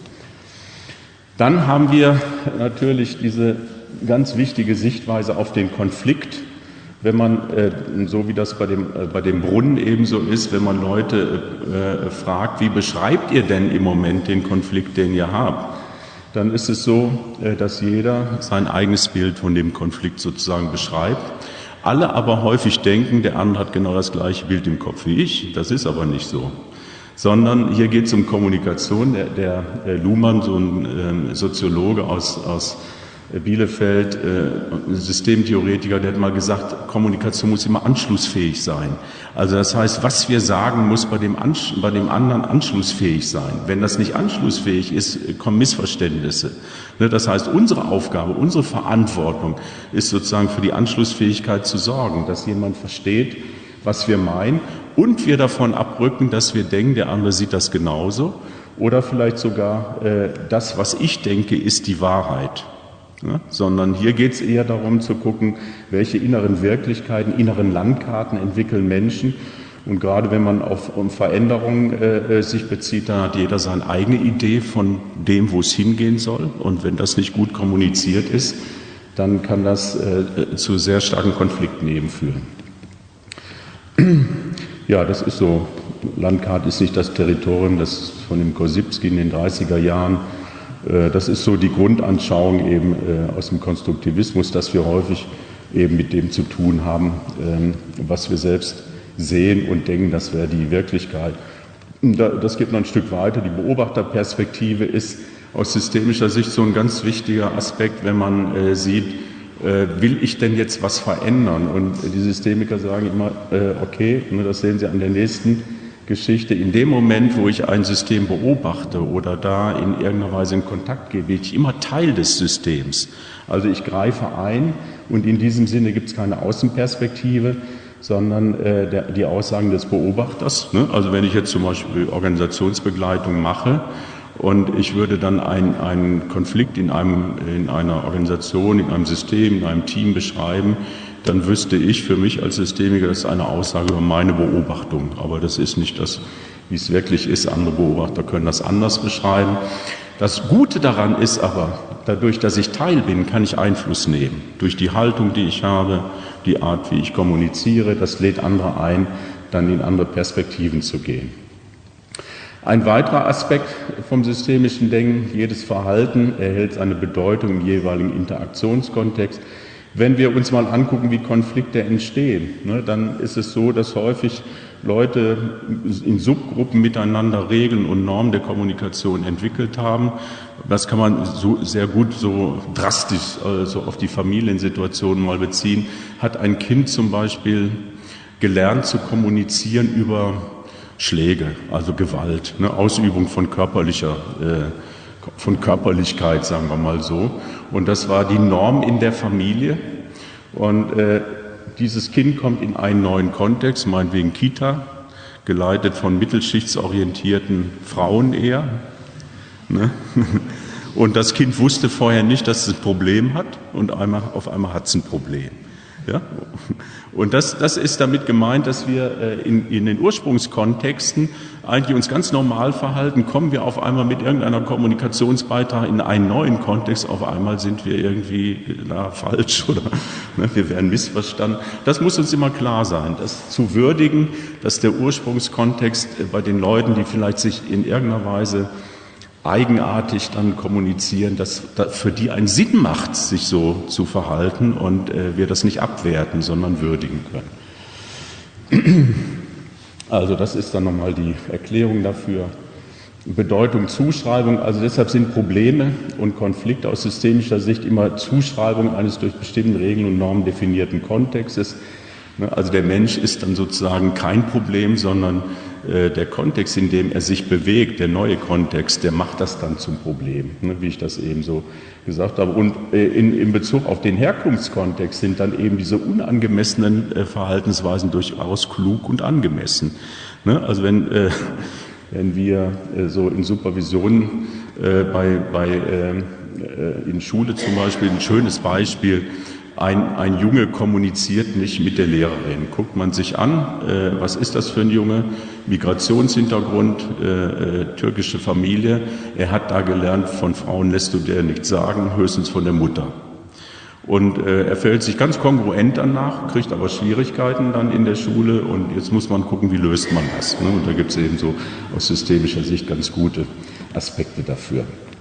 Dann haben wir natürlich diese ganz wichtige Sichtweise auf den Konflikt. Wenn man, äh, so wie das bei dem, äh, bei dem Brunnen ebenso ist, wenn man Leute äh, fragt, wie beschreibt ihr denn im Moment den Konflikt, den ihr habt, dann ist es so, äh, dass jeder sein eigenes Bild von dem Konflikt sozusagen beschreibt. Alle aber häufig denken, der andere hat genau das gleiche Bild im Kopf wie ich. Das ist aber nicht so. Sondern hier geht es um Kommunikation. Der, der äh, Luhmann, so ein äh, Soziologe aus, aus Bielefeld, äh, Systemtheoretiker, der hat mal gesagt, Kommunikation muss immer anschlussfähig sein. Also das heißt, was wir sagen, muss bei dem, Ansch bei dem anderen anschlussfähig sein. Wenn das nicht anschlussfähig ist, kommen Missverständnisse. Ne, das heißt, unsere Aufgabe, unsere Verantwortung ist sozusagen für die Anschlussfähigkeit zu sorgen, dass jemand versteht, was wir meinen und wir davon abrücken, dass wir denken, der andere sieht das genauso oder vielleicht sogar äh, das, was ich denke, ist die Wahrheit. Ja, sondern hier geht es eher darum zu gucken, welche inneren Wirklichkeiten, inneren Landkarten entwickeln Menschen. Und gerade wenn man auf um Veränderungen äh, sich bezieht, dann hat jeder seine eigene Idee von dem, wo es hingehen soll. Und wenn das nicht gut kommuniziert ist, dann kann das äh, zu sehr starken Konflikten eben führen. Ja, das ist so. Landkarte ist nicht das Territorium, das von dem Korsipski in den dreißiger Jahren. Das ist so die Grundanschauung eben aus dem Konstruktivismus, dass wir häufig eben mit dem zu tun haben, was wir selbst sehen und denken, das wäre die Wirklichkeit. Das geht noch ein Stück weiter. Die Beobachterperspektive ist aus systemischer Sicht so ein ganz wichtiger Aspekt, wenn man sieht, will ich denn jetzt was verändern? Und die Systemiker sagen immer, okay, das sehen Sie an der nächsten Geschichte. In dem Moment, wo ich ein System beobachte oder da in irgendeiner Weise in Kontakt gehe, bin ich immer Teil des Systems. Also ich greife ein und in diesem Sinne gibt es keine Außenperspektive, sondern äh, der, die Aussagen des Beobachters. Ne? Also wenn ich jetzt zum Beispiel Organisationsbegleitung mache und ich würde dann einen, einen Konflikt in, einem, in einer Organisation, in einem System, in einem Team beschreiben, dann wüsste ich für mich als Systemiker, das ist eine Aussage über meine Beobachtung. Aber das ist nicht das, wie es wirklich ist. Andere Beobachter können das anders beschreiben. Das Gute daran ist aber, dadurch, dass ich Teil bin, kann ich Einfluss nehmen. Durch die Haltung, die ich habe, die Art, wie ich kommuniziere, das lädt andere ein, dann in andere Perspektiven zu gehen. Ein weiterer Aspekt vom systemischen Denken, jedes Verhalten erhält seine Bedeutung im jeweiligen Interaktionskontext. Wenn wir uns mal angucken, wie Konflikte entstehen, ne, dann ist es so, dass häufig Leute in Subgruppen miteinander Regeln und Normen der Kommunikation entwickelt haben. Das kann man so sehr gut so drastisch also auf die Familiensituation mal beziehen. Hat ein Kind zum Beispiel gelernt zu kommunizieren über Schläge, also Gewalt, ne, Ausübung von körperlicher äh, von Körperlichkeit, sagen wir mal so. Und das war die Norm in der Familie. Und äh, dieses Kind kommt in einen neuen Kontext, meinetwegen Kita, geleitet von mittelschichtsorientierten Frauen eher. Ne? Und das Kind wusste vorher nicht, dass es ein Problem hat und einmal, auf einmal hat es ein Problem. Ja? Und das, das ist damit gemeint, dass wir in, in den Ursprungskontexten eigentlich uns ganz normal verhalten. Kommen wir auf einmal mit irgendeiner Kommunikationsbeitrag in einen neuen Kontext, auf einmal sind wir irgendwie na, falsch oder ne, wir werden missverstanden. Das muss uns immer klar sein, das zu würdigen, dass der Ursprungskontext bei den Leuten, die vielleicht sich in irgendeiner Weise eigenartig dann kommunizieren, dass für die einen Sinn macht, sich so zu verhalten und äh, wir das nicht abwerten, sondern würdigen können. Also das ist dann nochmal die Erklärung dafür. Bedeutung, Zuschreibung, also deshalb sind Probleme und Konflikte aus systemischer Sicht immer Zuschreibung eines durch bestimmte Regeln und Normen definierten Kontextes. Also der Mensch ist dann sozusagen kein Problem, sondern äh, der Kontext, in dem er sich bewegt, der neue Kontext, der macht das dann zum Problem, ne, wie ich das eben so gesagt habe. Und äh, in, in Bezug auf den Herkunftskontext sind dann eben diese unangemessenen äh, Verhaltensweisen durchaus klug und angemessen. Ne? Also wenn, äh, wenn wir äh, so in Supervisionen äh, bei, bei äh, in Schule zum Beispiel, ein schönes Beispiel, Ein, ein Junge kommuniziert nicht mit der Lehrerin. Guckt man sich an, äh, was ist das für ein Junge? Migrationshintergrund, äh, äh, türkische Familie. Er hat da gelernt, von Frauen lässt du dir nichts sagen, höchstens von der Mutter. Und äh, er verhält sich ganz kongruent danach, kriegt aber Schwierigkeiten dann in der Schule und jetzt muss man gucken, wie löst man das. Ne? Und da gibt es eben so aus systemischer Sicht ganz gute Aspekte dafür.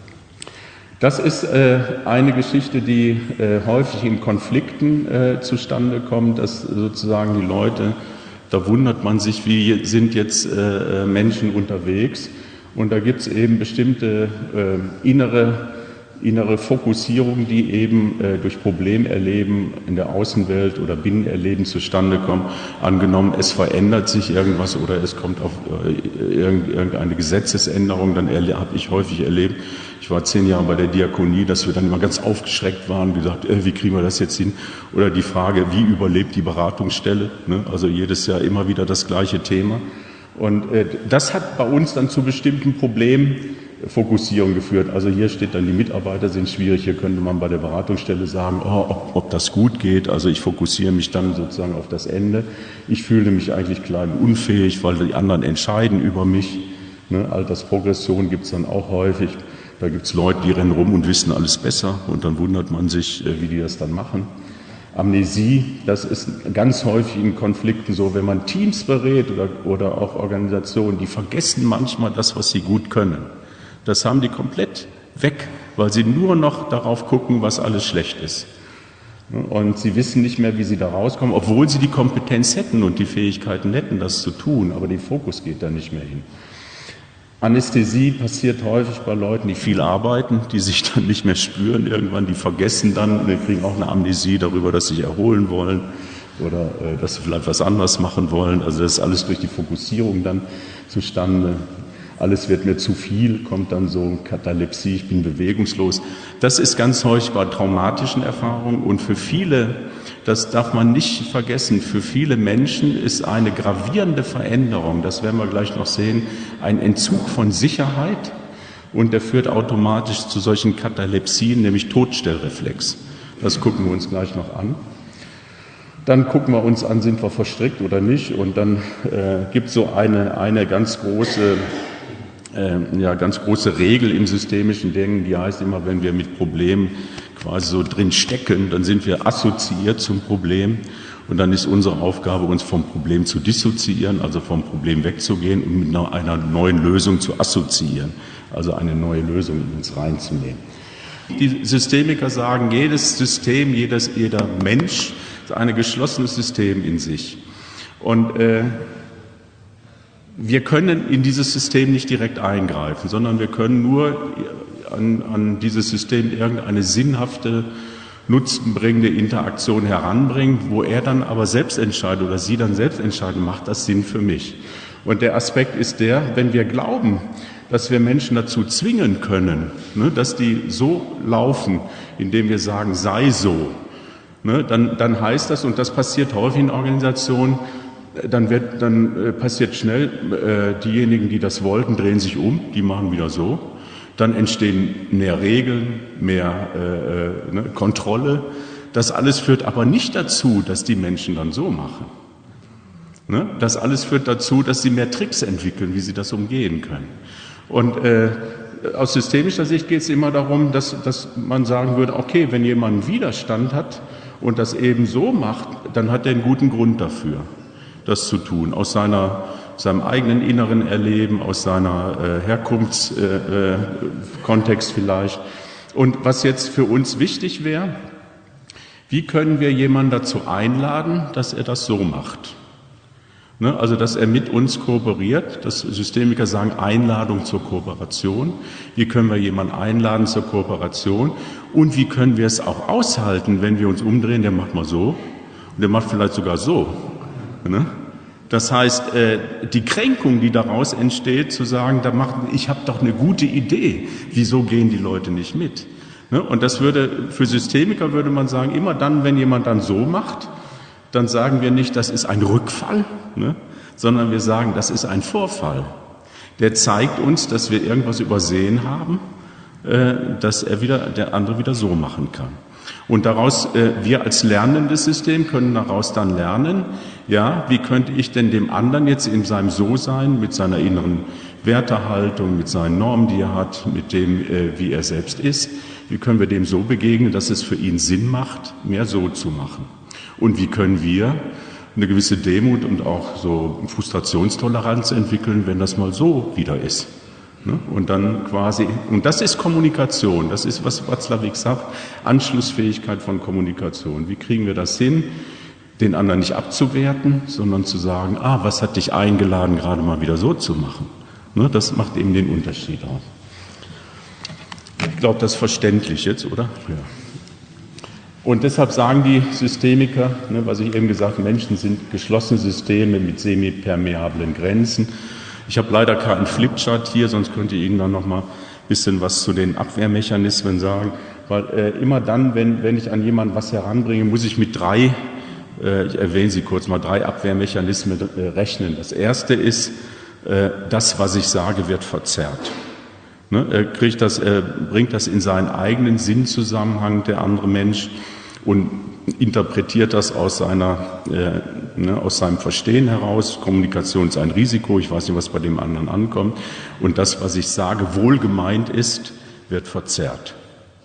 Das ist äh, eine Geschichte, die äh, häufig in Konflikten äh, zustande kommt, dass sozusagen die Leute, da wundert man sich, wie sind jetzt äh, Menschen unterwegs. Und da gibt es eben bestimmte äh, innere, innere Fokussierungen, die eben äh, durch Problemerleben in der Außenwelt oder Binnenerleben zustande kommen. Angenommen, es verändert sich irgendwas oder es kommt auf äh, irgendeine Gesetzesänderung, dann habe ich häufig erlebt, ich war zehn Jahre bei der Diakonie, dass wir dann immer ganz aufgeschreckt waren und gesagt, äh, wie kriegen wir das jetzt hin? Oder die Frage, wie überlebt die Beratungsstelle? Ne? Also jedes Jahr immer wieder das gleiche Thema. Und äh, das hat bei uns dann zu bestimmten Problemfokussierungen geführt. Also hier steht dann, die Mitarbeiter sind schwierig. Hier könnte man bei der Beratungsstelle sagen, oh, ob, ob das gut geht. Also ich fokussiere mich dann sozusagen auf das Ende. Ich fühle mich eigentlich klein und unfähig, weil die anderen entscheiden über mich. Ne? Altersprogression gibt es dann auch häufig. Da gibt es Leute, die rennen rum und wissen alles besser und dann wundert man sich, wie die das dann machen. Amnesie, das ist ganz häufig in Konflikten so, wenn man Teams berät oder, oder auch Organisationen, die vergessen manchmal das, was sie gut können. Das haben die komplett weg, weil sie nur noch darauf gucken, was alles schlecht ist. Und sie wissen nicht mehr, wie sie da rauskommen, obwohl sie die Kompetenz hätten und die Fähigkeiten hätten, das zu tun, aber der Fokus geht da nicht mehr hin. Anästhesie passiert häufig bei Leuten, die viel arbeiten, die sich dann nicht mehr spüren irgendwann, die vergessen dann, die kriegen auch eine Amnesie darüber, dass sie sich erholen wollen oder äh, dass sie vielleicht was anderes machen wollen. Also das ist alles durch die Fokussierung dann zustande. Alles wird mir zu viel, kommt dann so Katalepsie, ich bin bewegungslos. Das ist ganz häufig bei traumatischen Erfahrungen und für viele, das darf man nicht vergessen, für viele Menschen ist eine gravierende Veränderung, das werden wir gleich noch sehen, ein Entzug von Sicherheit und der führt automatisch zu solchen Katalepsien, nämlich Todstellreflex. Das gucken wir uns gleich noch an. Dann gucken wir uns an, sind wir verstrickt oder nicht und dann äh, gibt es so eine, eine ganz große ja, ganz große Regel im systemischen Denken, die heißt immer, wenn wir mit Problemen quasi so drin stecken, dann sind wir assoziiert zum Problem und dann ist unsere Aufgabe, uns vom Problem zu dissoziieren, also vom Problem wegzugehen und mit einer, einer neuen Lösung zu assoziieren, also eine neue Lösung in uns reinzunehmen. Die Systemiker sagen, jedes System, jedes, jeder Mensch ist ein geschlossenes System in sich und äh, wir können in dieses System nicht direkt eingreifen, sondern wir können nur an, an dieses System irgendeine sinnhafte, nutzenbringende Interaktion heranbringen, wo er dann aber selbst entscheidet oder sie dann selbst entscheiden, macht das Sinn für mich. Und der Aspekt ist der, wenn wir glauben, dass wir Menschen dazu zwingen können, ne, dass die so laufen, indem wir sagen, sei so, ne, dann, dann heißt das, und das passiert häufig in Organisationen, Dann, wird, dann äh, passiert schnell, äh, diejenigen, die das wollten, drehen sich um, die machen wieder so. Dann entstehen mehr Regeln, mehr äh, ne, Kontrolle. Das alles führt aber nicht dazu, dass die Menschen dann so machen. Ne? Das alles führt dazu, dass sie mehr Tricks entwickeln, wie sie das umgehen können. Und äh, aus systemischer Sicht geht es immer darum, dass, dass man sagen würde, okay, wenn jemand einen Widerstand hat und das eben so macht, dann hat er einen guten Grund dafür, das zu tun, aus seiner, seinem eigenen inneren Erleben, aus seiner äh, Herkunftskontext äh, vielleicht. Und was jetzt für uns wichtig wäre, wie können wir jemanden dazu einladen, dass er das so macht? Ne, also, dass er mit uns kooperiert. Das Systemiker sagen Einladung zur Kooperation. Wie können wir jemanden einladen zur Kooperation? Und wie können wir es auch aushalten, wenn wir uns umdrehen, der macht mal so und der macht vielleicht sogar so. Ne? Das heißt, die Kränkung, die daraus entsteht, zu sagen, da macht, ich habe doch eine gute Idee, wieso gehen die Leute nicht mit? Ne? Und das würde, für Systemiker würde man sagen, immer dann, wenn jemand dann so macht, dann sagen wir nicht, das ist ein Rückfall, ne, sondern wir sagen, das ist ein Vorfall. Der zeigt uns, dass wir irgendwas übersehen haben, äh, dass er wieder, der andere wieder so machen kann. Und daraus, äh, wir als lernendes System können daraus dann lernen, ja, wie könnte ich denn dem anderen jetzt in seinem So-Sein, mit seiner inneren Wertehaltung, mit seinen Normen, die er hat, mit dem, äh, wie er selbst ist, wie können wir dem so begegnen, dass es für ihn Sinn macht, mehr so zu machen. Und wie können wir eine gewisse Demut und auch so Frustrationstoleranz entwickeln, wenn das mal so wieder ist. Und dann quasi, und das ist Kommunikation, das ist, was Watzlawick sagt, Anschlussfähigkeit von Kommunikation. Wie kriegen wir das hin, den anderen nicht abzuwerten, sondern zu sagen, ah, was hat dich eingeladen, gerade mal wieder so zu machen. Das macht eben den Unterschied aus. Ich glaube, das ist verständlich jetzt, oder? Ja. Und deshalb sagen die Systemiker, ne, was ich eben gesagt habe, Menschen sind geschlossene Systeme mit semipermeablen Grenzen. Ich habe leider keinen Flipchart hier, sonst könnte ich Ihnen dann noch mal ein bisschen was zu den Abwehrmechanismen sagen. Weil äh, immer dann, wenn, wenn ich an jemanden was heranbringe, muss ich mit drei, äh, ich erwähne sie kurz mal, drei Abwehrmechanismen äh, rechnen. Das erste ist, äh, das, was ich sage, wird verzerrt. Ne, er kriegt das, er bringt das in seinen eigenen Sinnzusammenhang, der andere Mensch, und interpretiert das aus, seiner, äh, ne, aus seinem Verstehen heraus. Kommunikation ist ein Risiko, ich weiß nicht, was bei dem anderen ankommt. Und das, was ich sage, wohlgemeint ist, wird verzerrt.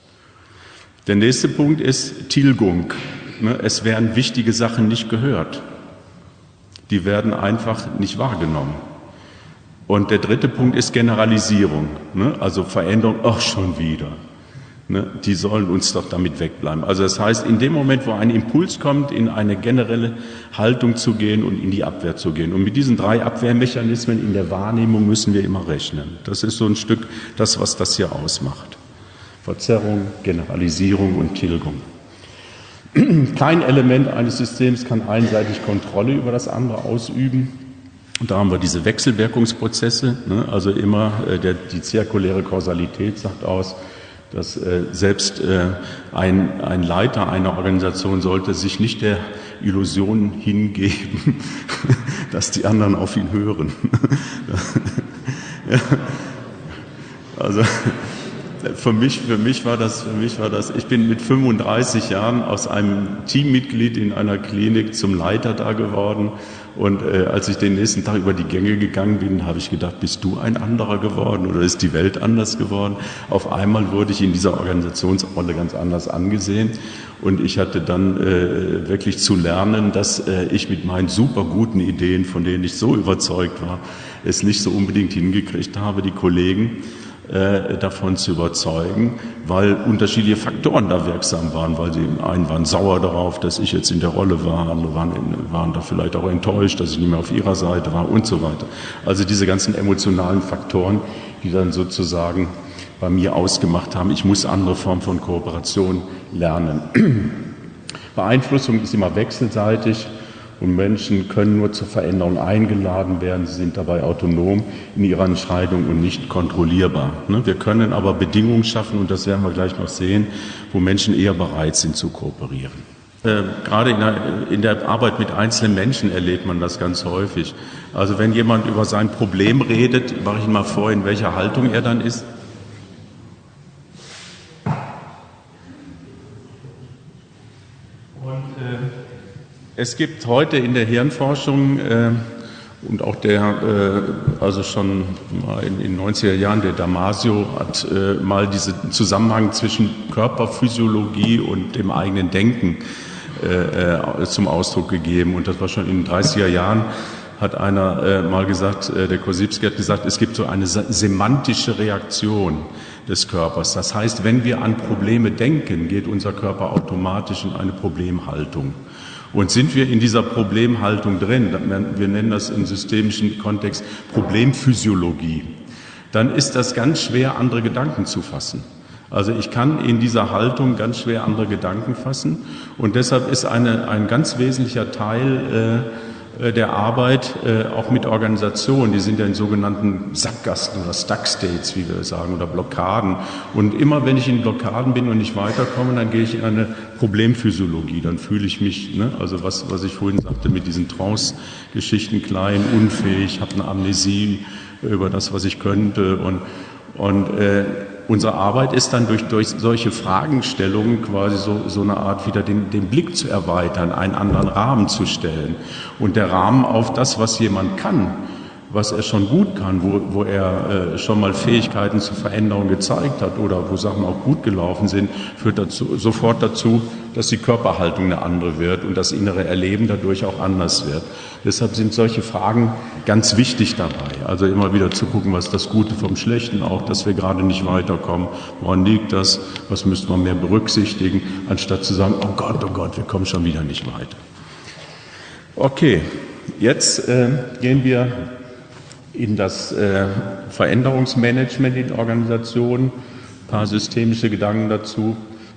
Der nächste Punkt ist Tilgung. Ne, es werden wichtige Sachen nicht gehört. Die werden einfach nicht wahrgenommen. Und der dritte Punkt ist Generalisierung, ne? Also Veränderung, ach schon wieder. Ne? Die sollen uns doch damit wegbleiben. Also das heißt, in dem Moment, wo ein Impuls kommt, in eine generelle Haltung zu gehen und in die Abwehr zu gehen. Und mit diesen drei Abwehrmechanismen in der Wahrnehmung müssen wir immer rechnen. Das ist so ein Stück das, was das hier ausmacht. Verzerrung, Generalisierung und Tilgung. Kein Element eines Systems kann einseitig Kontrolle über das andere ausüben. Und da haben wir diese Wechselwirkungsprozesse, ne? Also immer äh, der, die zirkuläre Kausalität sagt aus, dass äh, selbst äh, ein, ein Leiter einer Organisation sollte sich nicht der Illusion hingeben, dass die anderen auf ihn hören. Ja. Also für mich, für mich war das, für mich war das, ich bin mit fünfunddreißig Jahren aus einem Teammitglied in einer Klinik zum Leiter da geworden. Und äh, als ich den nächsten Tag über die Gänge gegangen bin, habe ich gedacht, bist du ein anderer geworden oder ist die Welt anders geworden? Auf einmal wurde ich in dieser Organisationsrolle ganz anders angesehen. Und ich hatte dann äh, wirklich zu lernen, dass äh, ich mit meinen super guten Ideen, von denen ich so überzeugt war, es nicht so unbedingt hingekriegt habe, die Kollegen äh, davon zu überzeugen, weil unterschiedliche Faktoren da wirksam waren, weil die einen waren sauer darauf, dass ich jetzt in der Rolle war, andere waren, waren da vielleicht auch enttäuscht, dass ich nicht mehr auf ihrer Seite war und so weiter. Also diese ganzen emotionalen Faktoren, die dann sozusagen bei mir ausgemacht haben, ich muss andere Formen von Kooperation lernen. Beeinflussung ist immer wechselseitig. Und Menschen können nur zur Veränderung eingeladen werden. Sie sind dabei autonom in ihrer Entscheidung und nicht kontrollierbar. Wir können aber Bedingungen schaffen, und das werden wir gleich noch sehen, wo Menschen eher bereit sind zu kooperieren. Gerade in der, in der Arbeit mit einzelnen Menschen erlebt man das ganz häufig. Also wenn jemand über sein Problem redet, mache ich ihn mal vor, in welcher Haltung er dann ist. Es gibt heute in der Hirnforschung äh, und auch der, äh, also schon mal in den neunziger Jahren, der Damasio hat äh, mal diesen Zusammenhang zwischen Körperphysiologie und dem eigenen Denken äh, zum Ausdruck gegeben. Und das war schon in den dreißiger Jahren, hat einer äh, mal gesagt, äh, der Korsivsky hat gesagt, es gibt so eine semantische Reaktion des Körpers. Das heißt, wenn wir an Probleme denken, geht unser Körper automatisch in eine Problemhaltung. Und sind wir in dieser Problemhaltung drin, wir nennen das im systemischen Kontext Problemphysiologie, dann ist das ganz schwer, andere Gedanken zu fassen. Also ich kann in dieser Haltung ganz schwer andere Gedanken fassen und deshalb ist eine, ein ganz wesentlicher Teil äh, der Arbeit äh, auch mit Organisationen, die sind ja in sogenannten Sackgassen oder Stuck-States, wie wir sagen, oder Blockaden. Und immer wenn ich in Blockaden bin und nicht weiterkomme, dann gehe ich in eine Problemphysiologie, dann fühle ich mich, ne, also was, was ich vorhin sagte mit diesen Trance-Geschichten, klein, unfähig, habe eine Amnesie über das, was ich könnte und, und äh, unsere Arbeit ist dann durch, durch solche Fragestellungen quasi so, so eine Art wieder den, den Blick zu erweitern, einen anderen Rahmen zu stellen. Und der Rahmen auf das, was jemand kann, was er schon gut kann, wo, wo er äh, schon mal Fähigkeiten zur Veränderung gezeigt hat oder wo Sachen auch gut gelaufen sind, führt dazu, sofort dazu, dass die Körperhaltung eine andere wird und das innere Erleben dadurch auch anders wird. Deshalb sind solche Fragen ganz wichtig dabei. Also immer wieder zu gucken, was ist das Gute vom Schlechten, auch dass wir gerade nicht weiterkommen. Woran liegt das? Was müsste man mehr berücksichtigen, anstatt zu sagen, oh Gott, oh Gott, wir kommen schon wieder nicht weiter. Okay, jetzt äh, gehen wir in das äh, Veränderungsmanagement in Organisationen, ein paar systemische Gedanken dazu.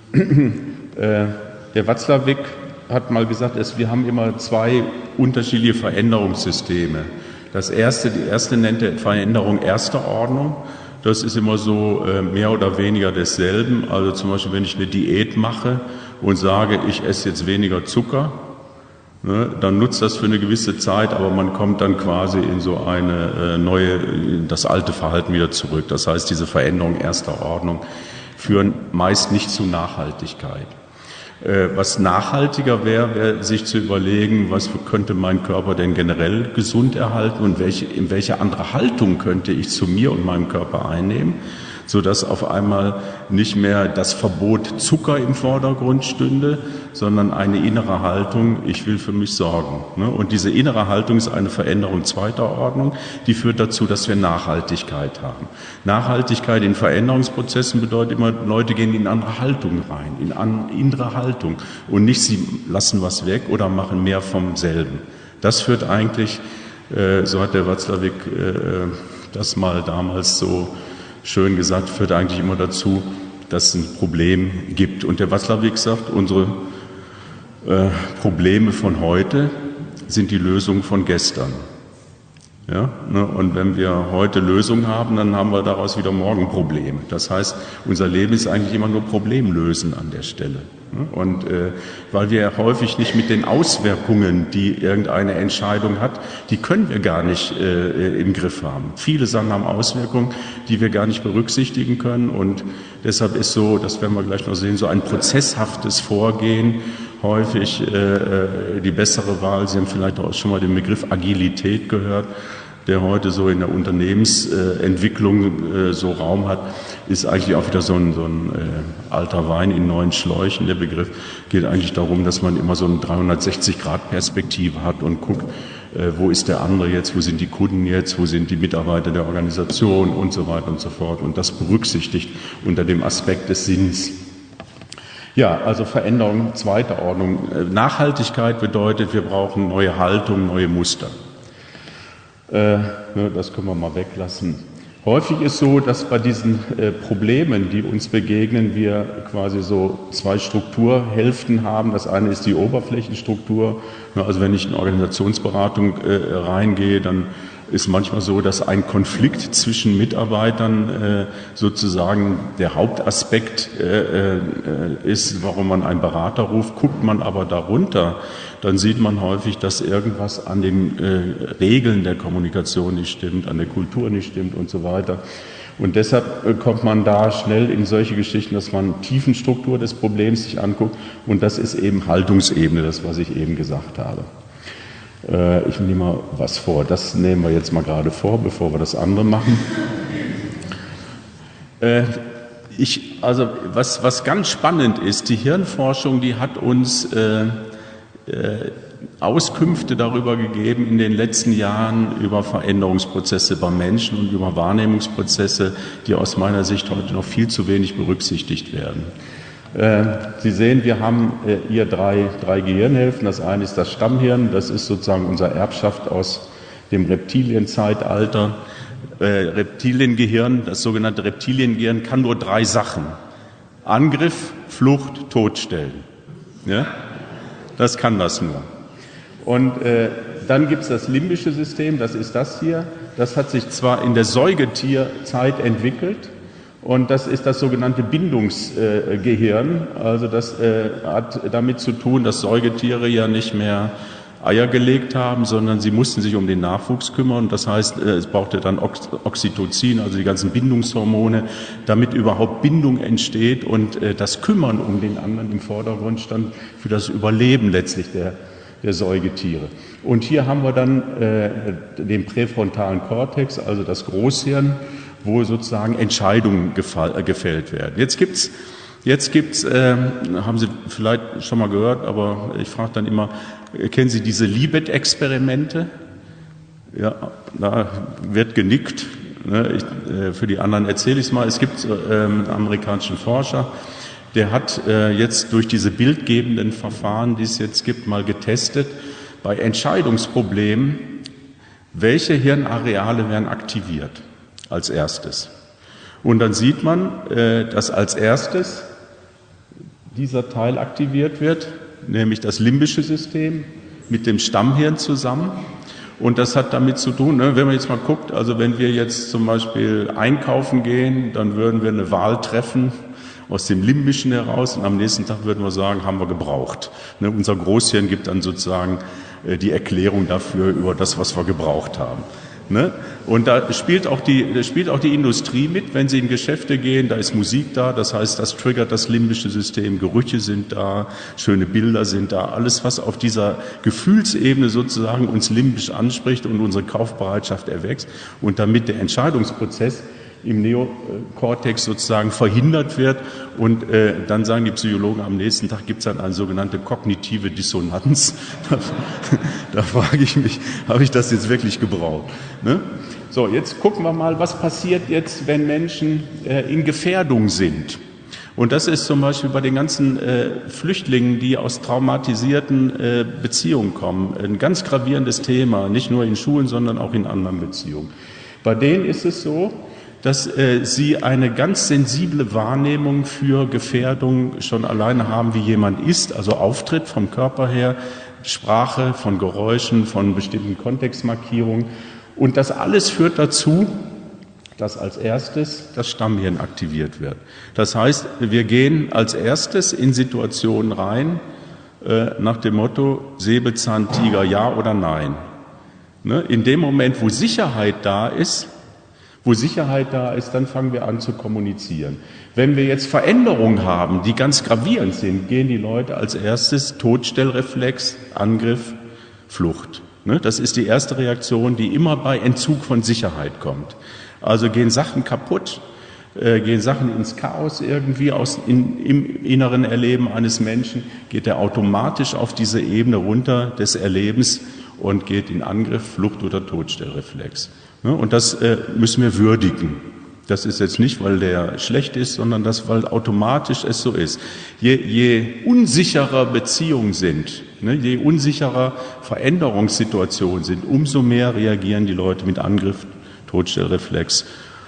äh, der Watzlawick hat mal gesagt, dass wir haben immer zwei unterschiedliche Veränderungssysteme. Das erste, die erste nennt er Veränderung erster Ordnung. Das ist immer so äh, mehr oder weniger desselben. Also zum Beispiel, wenn ich eine Diät mache und sage, ich esse jetzt weniger Zucker, ne, dann nutzt das für eine gewisse Zeit, aber man kommt dann quasi in so eine äh, neue, das alte Verhalten wieder zurück. Das heißt, diese Veränderung erster Ordnung führen meist nicht zu Nachhaltigkeit. Was nachhaltiger wäre, wäre sich zu überlegen, was könnte mein Körper denn generell gesund erhalten und welche, in welche andere Haltung könnte ich zu mir und meinem Körper einnehmen, sodass auf einmal nicht mehr das Verbot Zucker im Vordergrund stünde, sondern eine innere Haltung, ich will für mich sorgen. Und diese innere Haltung ist eine Veränderung zweiter Ordnung, die führt dazu, dass wir Nachhaltigkeit haben. Nachhaltigkeit in Veränderungsprozessen bedeutet immer, Leute gehen in andere Haltung rein, in eine innere Haltung und nicht sie lassen was weg oder machen mehr vom selben. Das führt eigentlich, so hat der Watzlawick das mal damals so schön gesagt, führt eigentlich immer dazu, dass es ein Problem gibt. Und der Watzlawick sagt, unsere äh, Probleme von heute sind die Lösungen von gestern. Ja, ne? Und wenn wir heute Lösungen haben, dann haben wir daraus wieder morgen Probleme. Das heißt, unser Leben ist eigentlich immer nur Problemlösen an der Stelle. Ne? Und äh, weil wir häufig nicht mit den Auswirkungen, die irgendeine Entscheidung hat, die können wir gar nicht äh, im Griff haben. Viele Sachen haben Auswirkungen, die wir gar nicht berücksichtigen können. Und deshalb ist so, das werden wir gleich noch sehen, so ein prozesshaftes Vorgehen häufig äh, die bessere Wahl. Sie haben vielleicht auch schon mal den Begriff Agilität gehört, der heute so in der Unternehmensentwicklung äh, so Raum hat, ist eigentlich auch wieder so ein, so ein äh, alter Wein in neuen Schläuchen. Der Begriff geht eigentlich darum, dass man immer so eine dreihundertsechzig Grad Perspektive hat und guckt, äh, wo ist der andere jetzt, wo sind die Kunden jetzt, wo sind die Mitarbeiter der Organisation und so weiter und so fort. Und das berücksichtigt unter dem Aspekt des Sinns. Ja, also Veränderung zweiter Ordnung. Nachhaltigkeit bedeutet, wir brauchen neue Haltung, neue Muster. Äh, das können wir mal weglassen. Häufig ist so, dass bei diesen äh, Problemen, die uns begegnen, wir quasi so zwei Strukturhälften haben. Das eine ist die Oberflächenstruktur. Also wenn ich in Organisationsberatung äh, reingehe, dann ist manchmal so, dass ein Konflikt zwischen Mitarbeitern äh, sozusagen der Hauptaspekt äh, äh, ist, warum man einen Berater ruft. Guckt man aber darunter, dann sieht man häufig, dass irgendwas an den äh, Regeln der Kommunikation nicht stimmt, an der Kultur nicht stimmt und so weiter. Und deshalb kommt man da schnell in solche Geschichten, dass man Tiefenstruktur des Problems sich anguckt. Und das ist eben Haltungsebene, das, was ich eben gesagt habe. Äh, ich nehme mal was vor. Das nehmen wir jetzt mal gerade vor, bevor wir das andere machen. Äh, ich, also was, was ganz spannend ist, die Hirnforschung, die hat uns äh, äh, Auskünfte darüber gegeben in den letzten Jahren über Veränderungsprozesse beim Menschen und über Wahrnehmungsprozesse, die aus meiner Sicht heute noch viel zu wenig berücksichtigt werden. Sie sehen, wir haben hier drei, drei Gehirnhälften. Das eine ist das Stammhirn, das ist sozusagen unsere Erbschaft aus dem Reptilienzeitalter. Reptiliengehirn, das sogenannte Reptiliengehirn, kann nur drei Sachen: Angriff, Flucht, Todstellen. Ja? Das kann das nur. Und äh, dann gibt es das limbische System, das ist das hier. Das hat sich zwar in der Säugetierzeit entwickelt und das ist das sogenannte Bindungsgehirn. Äh, also das äh, hat damit zu tun, dass Säugetiere ja nicht mehr Eier gelegt haben, sondern sie mussten sich um den Nachwuchs kümmern. Das heißt, äh, es brauchte dann Ox Oxytocin, also die ganzen Bindungshormone, damit überhaupt Bindung entsteht und äh, das Kümmern um den anderen im Vordergrund stand für das Überleben letztlich der der Säugetiere. Und hier haben wir dann äh, den präfrontalen Kortex, also das Großhirn, wo sozusagen Entscheidungen gefall, gefällt werden. Jetzt gibt's, jetzt gibt's, äh, haben Sie vielleicht schon mal gehört, aber ich frage dann immer, kennen Sie diese Libet-Experimente? Ja, da wird genickt. Ne? Ich, äh, für die anderen erzähle ich es mal. Es gibt äh, einen amerikanischen Forscher, der hat äh, jetzt durch diese bildgebenden Verfahren, die es jetzt gibt, mal getestet, bei Entscheidungsproblemen, welche Hirnareale werden aktiviert als erstes. Und dann sieht man, äh, dass als erstes dieser Teil aktiviert wird, nämlich das limbische System mit dem Stammhirn zusammen. Und das hat damit zu tun, ne, wenn man jetzt mal guckt, also wenn wir jetzt zum Beispiel einkaufen gehen, dann würden wir eine Wahl treffen aus dem Limbischen heraus und am nächsten Tag würden wir sagen, haben wir gebraucht. Ne, unser Großhirn gibt dann sozusagen äh, die Erklärung dafür über das, was wir gebraucht haben. Ne? Und da spielt auch die, da spielt auch die Industrie mit, wenn Sie in Geschäfte gehen, da ist Musik da, das heißt, das triggert das limbische System, Gerüche sind da, schöne Bilder sind da, alles, was auf dieser Gefühlsebene sozusagen uns limbisch anspricht und unsere Kaufbereitschaft erwächst und damit der Entscheidungsprozess im Neokortex sozusagen verhindert wird und äh, dann sagen die Psychologen, am nächsten Tag gibt es dann eine sogenannte kognitive Dissonanz. Da, da frage ich mich, habe ich das jetzt wirklich gebraucht? Ne? So, jetzt gucken wir mal, was passiert jetzt, wenn Menschen äh, in Gefährdung sind. Und das ist zum Beispiel bei den ganzen äh, Flüchtlingen, die aus traumatisierten äh, Beziehungen kommen, ein ganz gravierendes Thema, nicht nur in Schulen, sondern auch in anderen Beziehungen. Bei denen ist es so, dass äh, sie eine ganz sensible Wahrnehmung für Gefährdung schon alleine haben, wie jemand ist, also Auftritt vom Körper her, Sprache, von Geräuschen, von bestimmten Kontextmarkierungen. Und das alles führt dazu, dass als erstes das Stammhirn aktiviert wird. Das heißt, wir gehen als erstes in Situationen rein, äh, nach dem Motto Säbelzahntiger, ja oder nein. Ne? In dem Moment, wo Sicherheit da ist, Wo Sicherheit da ist, dann fangen wir an zu kommunizieren. Wenn wir jetzt Veränderungen haben, die ganz gravierend sind, gehen die Leute als erstes Todstellreflex, Angriff, Flucht. Das ist die erste Reaktion, die immer bei Entzug von Sicherheit kommt. Also gehen Sachen kaputt, gehen Sachen ins Chaos irgendwie aus in, im inneren Erleben eines Menschen, geht er automatisch auf diese Ebene runter des Erlebens und geht in Angriff, Flucht oder Todstellreflex. Und das äh, müssen wir würdigen. Das ist jetzt nicht, weil der schlecht ist, sondern das, weil automatisch es so ist. Je, je unsicherer Beziehungen sind, ne, je unsicherer Veränderungssituationen sind, umso mehr reagieren die Leute mit Angriff, Todstellreflex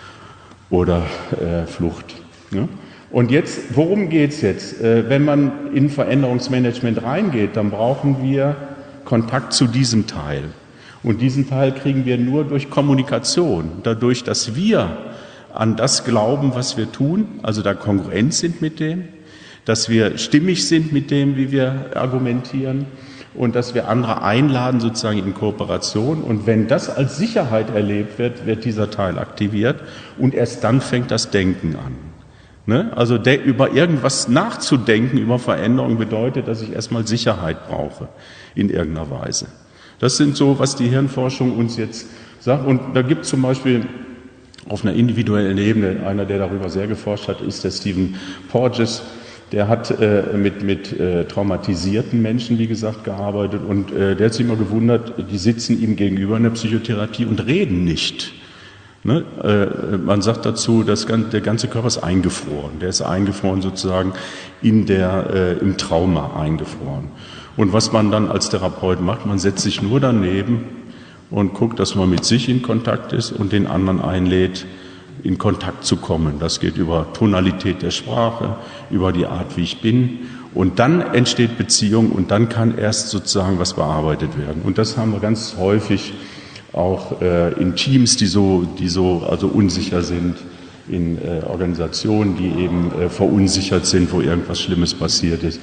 oder äh, Flucht. Ne? Und jetzt, worum geht's jetzt? Äh, wenn man in Veränderungsmanagement reingeht, dann brauchen wir Kontakt zu diesem Teil. Und diesen Teil kriegen wir nur durch Kommunikation, dadurch, dass wir an das glauben, was wir tun, also da kongruent sind mit dem, dass wir stimmig sind mit dem, wie wir argumentieren und dass wir andere einladen, sozusagen in Kooperation. Und wenn das als Sicherheit erlebt wird, wird dieser Teil aktiviert und erst dann fängt das Denken an. Ne? Also der, über irgendwas nachzudenken, über Veränderung bedeutet, dass ich erstmal Sicherheit brauche in irgendeiner Weise. Das sind so, was die Hirnforschung uns jetzt sagt. Und da gibt es zum Beispiel auf einer individuellen Ebene, einer, der darüber sehr geforscht hat, ist der Stephen Porges. Der hat äh, mit, mit äh, traumatisierten Menschen, wie gesagt, gearbeitet und äh, der hat sich immer gewundert, die sitzen ihm gegenüber in der Psychotherapie und reden nicht. Ne? Äh, man sagt dazu, dass der ganze Körper ist eingefroren. Der ist eingefroren sozusagen in der, äh, im Trauma eingefroren. Und was man dann als Therapeut macht, man setzt sich nur daneben und guckt, dass man mit sich in Kontakt ist und den anderen einlädt, in Kontakt zu kommen. Das geht über Tonalität der Sprache, über die Art, wie ich bin. Und dann entsteht Beziehung und dann kann erst sozusagen was bearbeitet werden. Und das haben wir ganz häufig auch äh, in Teams, die so, die so also unsicher sind, in äh, Organisationen, die eben äh, verunsichert sind, wo irgendwas Schlimmes passiert ist.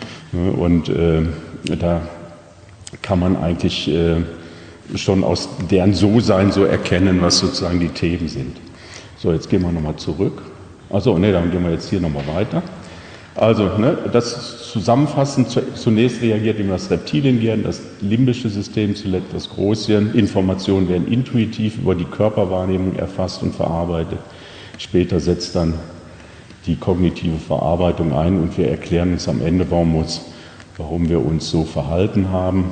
Und äh, da kann man eigentlich äh, schon aus deren So-Sein so erkennen, was sozusagen die Themen sind. So, jetzt gehen wir nochmal zurück. Achso, ne, dann gehen wir jetzt hier nochmal weiter. Also, ne, das zusammenfassend, zunächst reagiert immer das Reptiliengehirn, das limbische System, zuletzt das Großhirn. Informationen werden intuitiv über die Körperwahrnehmung erfasst und verarbeitet. Später setzt dann die kognitive Verarbeitung ein und wir erklären uns am Ende, warum, uns, warum wir uns so verhalten haben.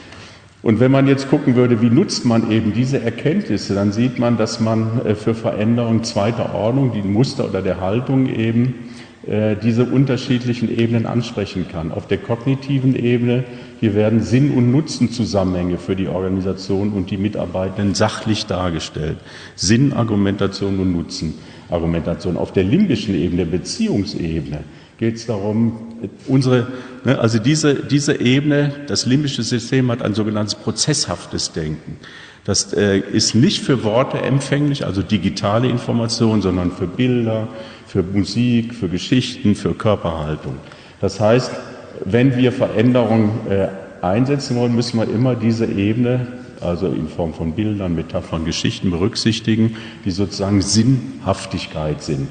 Und wenn man jetzt gucken würde, wie nutzt man eben diese Erkenntnisse, dann sieht man, dass man für Veränderung zweiter Ordnung, die Muster oder der Haltung eben, diese unterschiedlichen Ebenen ansprechen kann. Auf der kognitiven Ebene, hier werden Sinn- und Nutzenzusammenhänge für die Organisation und die Mitarbeitenden sachlich dargestellt. Sinn, Argumentation und Nutzenargumentation. Auf der limbischen Ebene, der Beziehungsebene, geht es darum, unsere, ne, also diese, diese Ebene, das limbische System hat ein sogenanntes prozesshaftes Denken. Das äh, ist nicht für Worte empfänglich, also digitale Information, sondern für Bilder, für Musik, für Geschichten, für Körperhaltung. Das heißt, wenn wir Veränderungen äh, einsetzen wollen, müssen wir immer diese Ebene, also in Form von Bildern, Metaphern, Geschichten berücksichtigen, die sozusagen Sinnhaftigkeit sind.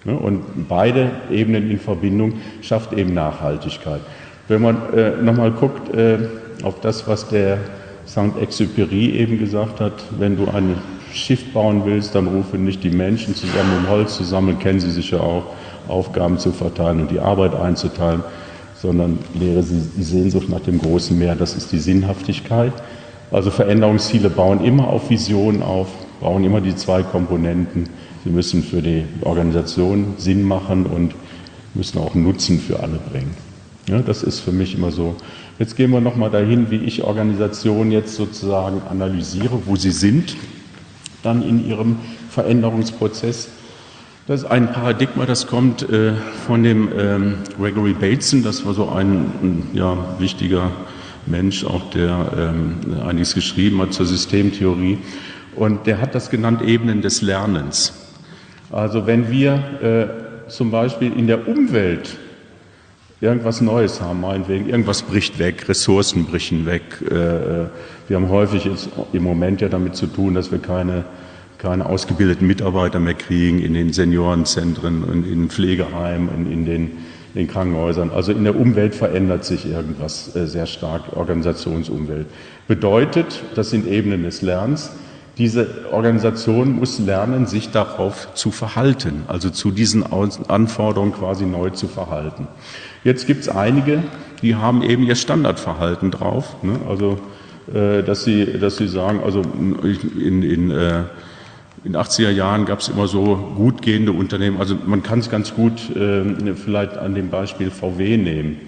Und beide Ebenen in Verbindung schafft eben Nachhaltigkeit. Wenn man äh, nochmal guckt äh, auf das, was der Saint-Exupéry eben gesagt hat, wenn du ein Schiff bauen willst, dann rufe nicht die Menschen zusammen, um Holz zu sammeln, kennen sie sich ja auch, Aufgaben zu verteilen und die Arbeit einzuteilen, sondern lehre sie die Sehnsucht nach dem großen Meer, das ist die Sinnhaftigkeit. Also Veränderungsziele bauen immer auf Visionen auf, brauchen immer die zwei Komponenten. Sie müssen für die Organisation Sinn machen und müssen auch Nutzen für alle bringen. Ja, das ist für mich immer so. Jetzt gehen wir nochmal dahin, wie ich Organisationen jetzt sozusagen analysiere, wo sie sind, dann in ihrem Veränderungsprozess. Das ist ein Paradigma, das kommt äh, von dem ähm, Gregory Bateson, das war so ein, ein ja, wichtiger Mensch, auch der ähm, einiges geschrieben hat zur Systemtheorie. Und der hat das genannt Ebenen des Lernens. Also wenn wir äh, zum Beispiel in der Umwelt irgendwas Neues haben, meinetwegen, irgendwas bricht weg, Ressourcen brechen weg. Äh, wir haben häufig jetzt im Moment ja damit zu tun, dass wir keine, keine ausgebildeten Mitarbeiter mehr kriegen in den Seniorenzentren und in den Pflegeheimen und in den, in den Krankenhäusern. Also in der Umwelt verändert sich irgendwas äh, sehr stark, Organisationsumwelt. Bedeutet, das sind Ebenen des Lernens. Diese Organisation muss lernen, sich darauf zu verhalten, also zu diesen Anforderungen quasi neu zu verhalten. Jetzt gibt es einige, die haben eben ihr Standardverhalten drauf, ne? Also äh, dass sie, dass sie sagen, also in, in, äh, in achtziger Jahren gab es immer so gut gehende Unternehmen, also man kann es ganz gut äh, vielleicht an dem Beispiel V W nehmen.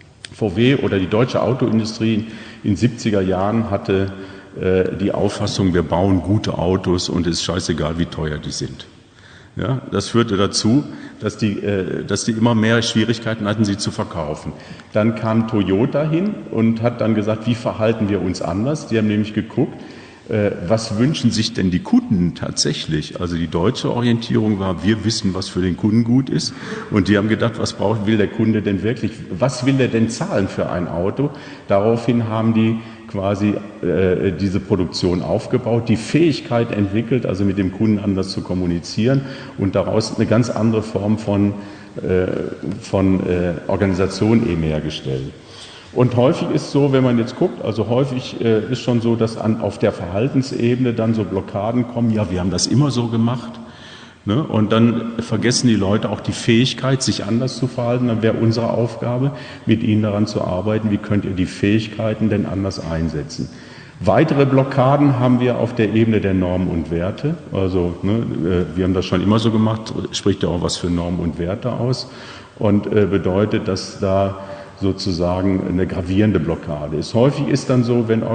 V W oder die deutsche Autoindustrie in siebziger Jahren hatte die Auffassung, wir bauen gute Autos und es ist scheißegal, wie teuer die sind. Ja, das führte dazu, dass die, dass die immer mehr Schwierigkeiten hatten, sie zu verkaufen. Dann kam Toyota hin und hat dann gesagt, wie verhalten wir uns anders? Die haben nämlich geguckt, was wünschen sich denn die Kunden tatsächlich? Also die deutsche Orientierung war, wir wissen, was für den Kunden gut ist. Und die haben gedacht, was braucht, will der Kunde denn wirklich? Was will er denn zahlen für ein Auto? Daraufhin haben die quasi äh, diese Produktion aufgebaut, die Fähigkeit entwickelt, also mit dem Kunden anders zu kommunizieren und daraus eine ganz andere Form von, äh, von äh, Organisation eben hergestellt. Und häufig ist so, wenn man jetzt guckt, also häufig äh, ist schon so, dass an, auf der Verhaltensebene dann so Blockaden kommen, ja, wir haben das immer so gemacht. Ne? Und dann vergessen die Leute auch die Fähigkeit, sich anders zu verhalten. Dann wäre unsere Aufgabe, mit ihnen daran zu arbeiten, wie könnt ihr die Fähigkeiten denn anders einsetzen. Weitere Blockaden haben wir auf der Ebene der Normen und Werte. Also ne, wir haben das schon immer so gemacht, spricht ja auch was für Normen und Werte aus und äh, bedeutet, dass da sozusagen eine gravierende Blockade ist. Häufig ist dann so, wenn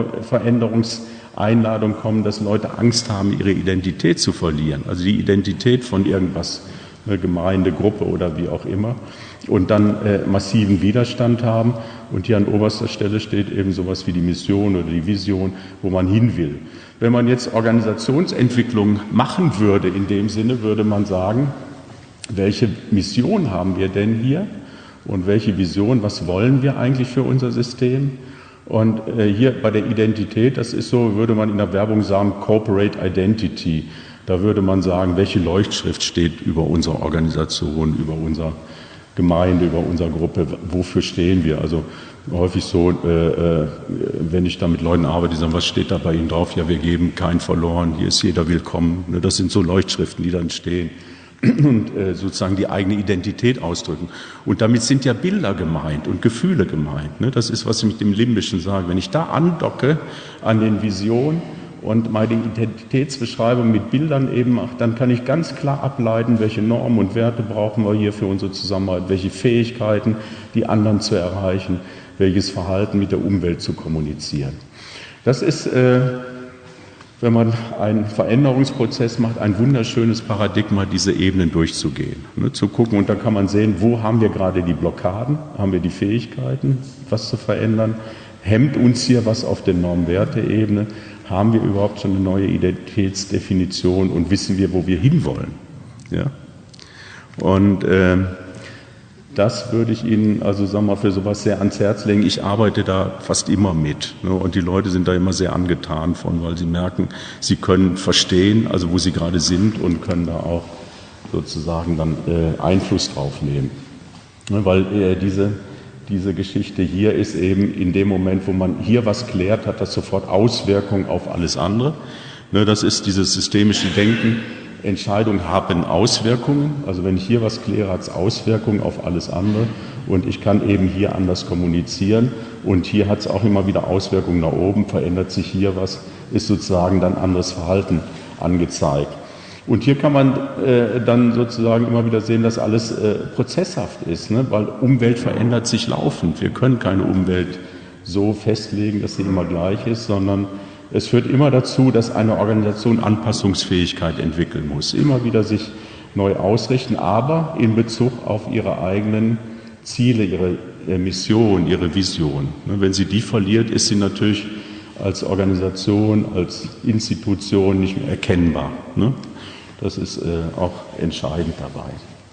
Veränderungseinladungen kommen, dass Leute Angst haben, ihre Identität zu verlieren. Also die Identität von irgendwas, eine Gemeinde, Gruppe oder wie auch immer. Und dann äh, massiven Widerstand haben. Und hier an oberster Stelle steht eben sowas wie die Mission oder die Vision, wo man hin will. Wenn man jetzt Organisationsentwicklung machen würde, in dem Sinne würde man sagen, welche Mission haben wir denn hier? Und welche Vision, was wollen wir eigentlich für unser System? Und äh, hier bei der Identität, das ist so, würde man in der Werbung sagen, Corporate Identity. Da würde man sagen, welche Leuchtschrift steht über unsere Organisation, über unsere Gemeinde, über unsere Gruppe, wofür stehen wir? Also häufig so, äh, wenn ich da mit Leuten arbeite, die sagen, was steht da bei Ihnen drauf? Ja, wir geben keinen verloren, hier ist jeder willkommen. Das sind so Leuchtschriften, die dann stehen und äh, sozusagen die eigene Identität ausdrücken. Und damit sind ja Bilder gemeint und Gefühle gemeint. Ne? Das ist, was ich mit dem Limbischen sage. Wenn ich da andocke an den Visionen und meine Identitätsbeschreibung mit Bildern eben mache, dann kann ich ganz klar ableiten, welche Normen und Werte brauchen wir hier für unsere Zusammenarbeit, welche Fähigkeiten, die anderen zu erreichen, welches Verhalten mit der Umwelt zu kommunizieren. Das ist äh, wenn man einen Veränderungsprozess macht, ein wunderschönes Paradigma, diese Ebenen durchzugehen, ne, zu gucken. Und da kann man sehen, wo haben wir gerade die Blockaden, haben wir die Fähigkeiten, was zu verändern, hemmt uns hier was auf der Norm-Werte-Ebene, haben wir überhaupt schon eine neue Identitätsdefinition und wissen wir, wo wir hinwollen. Ja? Und äh, das würde ich Ihnen also sagen wir mal, für sowas sehr ans Herz legen. Ich arbeite da fast immer mit. Ne? Und die Leute sind da immer sehr angetan von, weil sie merken, sie können verstehen, also wo sie gerade sind und können da auch sozusagen dann äh, Einfluss drauf nehmen. Ne? Weil äh, diese, diese Geschichte hier ist eben in dem Moment, wo man hier was klärt, hat das sofort Auswirkungen auf alles andere. Ne? Das ist dieses systemische Denken. Entscheidungen haben Auswirkungen, also wenn ich hier was kläre, hat es Auswirkungen auf alles andere und ich kann eben hier anders kommunizieren und hier hat es auch immer wieder Auswirkungen nach oben, verändert sich hier was, ist sozusagen dann anderes Verhalten angezeigt. Und hier kann man äh, dann sozusagen immer wieder sehen, dass alles äh, prozesshaft ist, ne? Weil Umwelt verändert sich laufend. Wir können keine Umwelt so festlegen, dass sie immer gleich ist, sondern es führt immer dazu, dass eine Organisation Anpassungsfähigkeit entwickeln muss, immer wieder sich neu ausrichten, aber in Bezug auf ihre eigenen Ziele, ihre Mission, ihre Vision. Wenn sie die verliert, ist sie natürlich als Organisation, als Institution nicht mehr erkennbar. Das ist auch entscheidend dabei.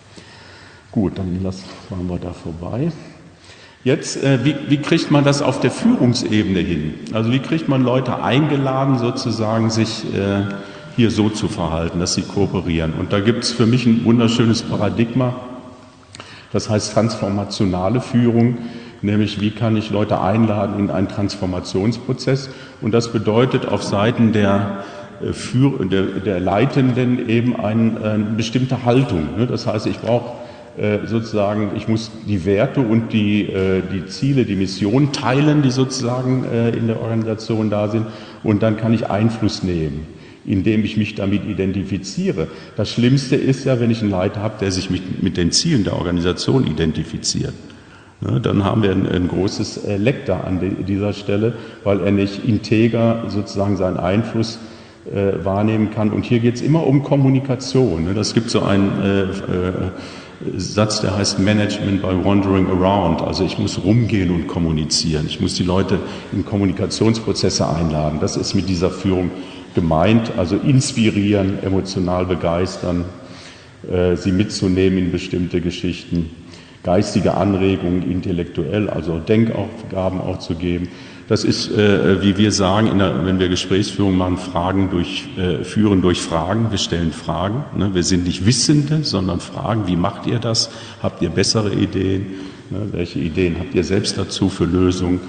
Gut, dann lassen wir da vorbei. Jetzt, äh, wie, wie kriegt man das auf der Führungsebene hin? Also wie kriegt man Leute eingeladen, sozusagen sich äh, hier so zu verhalten, dass sie kooperieren? Und da gibt es für mich ein wunderschönes Paradigma, das heißt transformationale Führung, nämlich wie kann ich Leute einladen in einen Transformationsprozess? Und das bedeutet auf Seiten der, äh, Führ- der, der Leitenden eben ein, eine bestimmte Haltung. Ne? Das heißt, ich brauche sozusagen, ich muss die Werte und die, die Ziele, die Mission teilen, die sozusagen in der Organisation da sind, und dann kann ich Einfluss nehmen, indem ich mich damit identifiziere. Das Schlimmste ist ja, wenn ich einen Leiter habe, der sich mit, mit den Zielen der Organisation identifiziert. Ne, dann haben wir ein, ein großes Leck da an dieser Stelle, weil er nicht integer sozusagen seinen Einfluss äh, wahrnehmen kann. Und hier geht es immer um Kommunikation. Ne? Das gibt so ein äh, äh, Satz, der heißt Management by Wandering Around. Also ich muss rumgehen und kommunizieren. Ich muss die Leute in Kommunikationsprozesse einladen. Das ist mit dieser Führung gemeint. Also inspirieren, emotional begeistern, äh, sie mitzunehmen in bestimmte Geschichten, geistige Anregungen intellektuell, also Denkaufgaben auch zu geben. Das ist, äh, wie wir sagen, in der, wenn wir Gesprächsführung machen, Fragen durch, äh, führen durch Fragen. Wir stellen Fragen. Ne? Wir sind nicht Wissende, sondern fragen, wie macht ihr das? Habt ihr bessere Ideen? Ne? Welche Ideen habt ihr selbst dazu für Lösungen,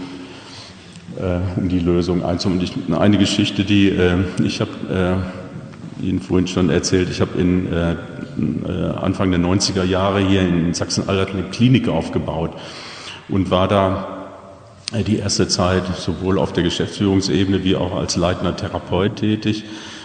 äh, um die Lösung einzunehmen? Eine Geschichte, die äh, ich habe äh, Ihnen vorhin schon erzählt, ich habe in äh, Anfang der neunziger Jahre hier in Sachsen-Anhalt eine Klinik aufgebaut und war da die erste Zeit sowohl auf der Geschäftsführungsebene wie auch als leitender Therapeut tätig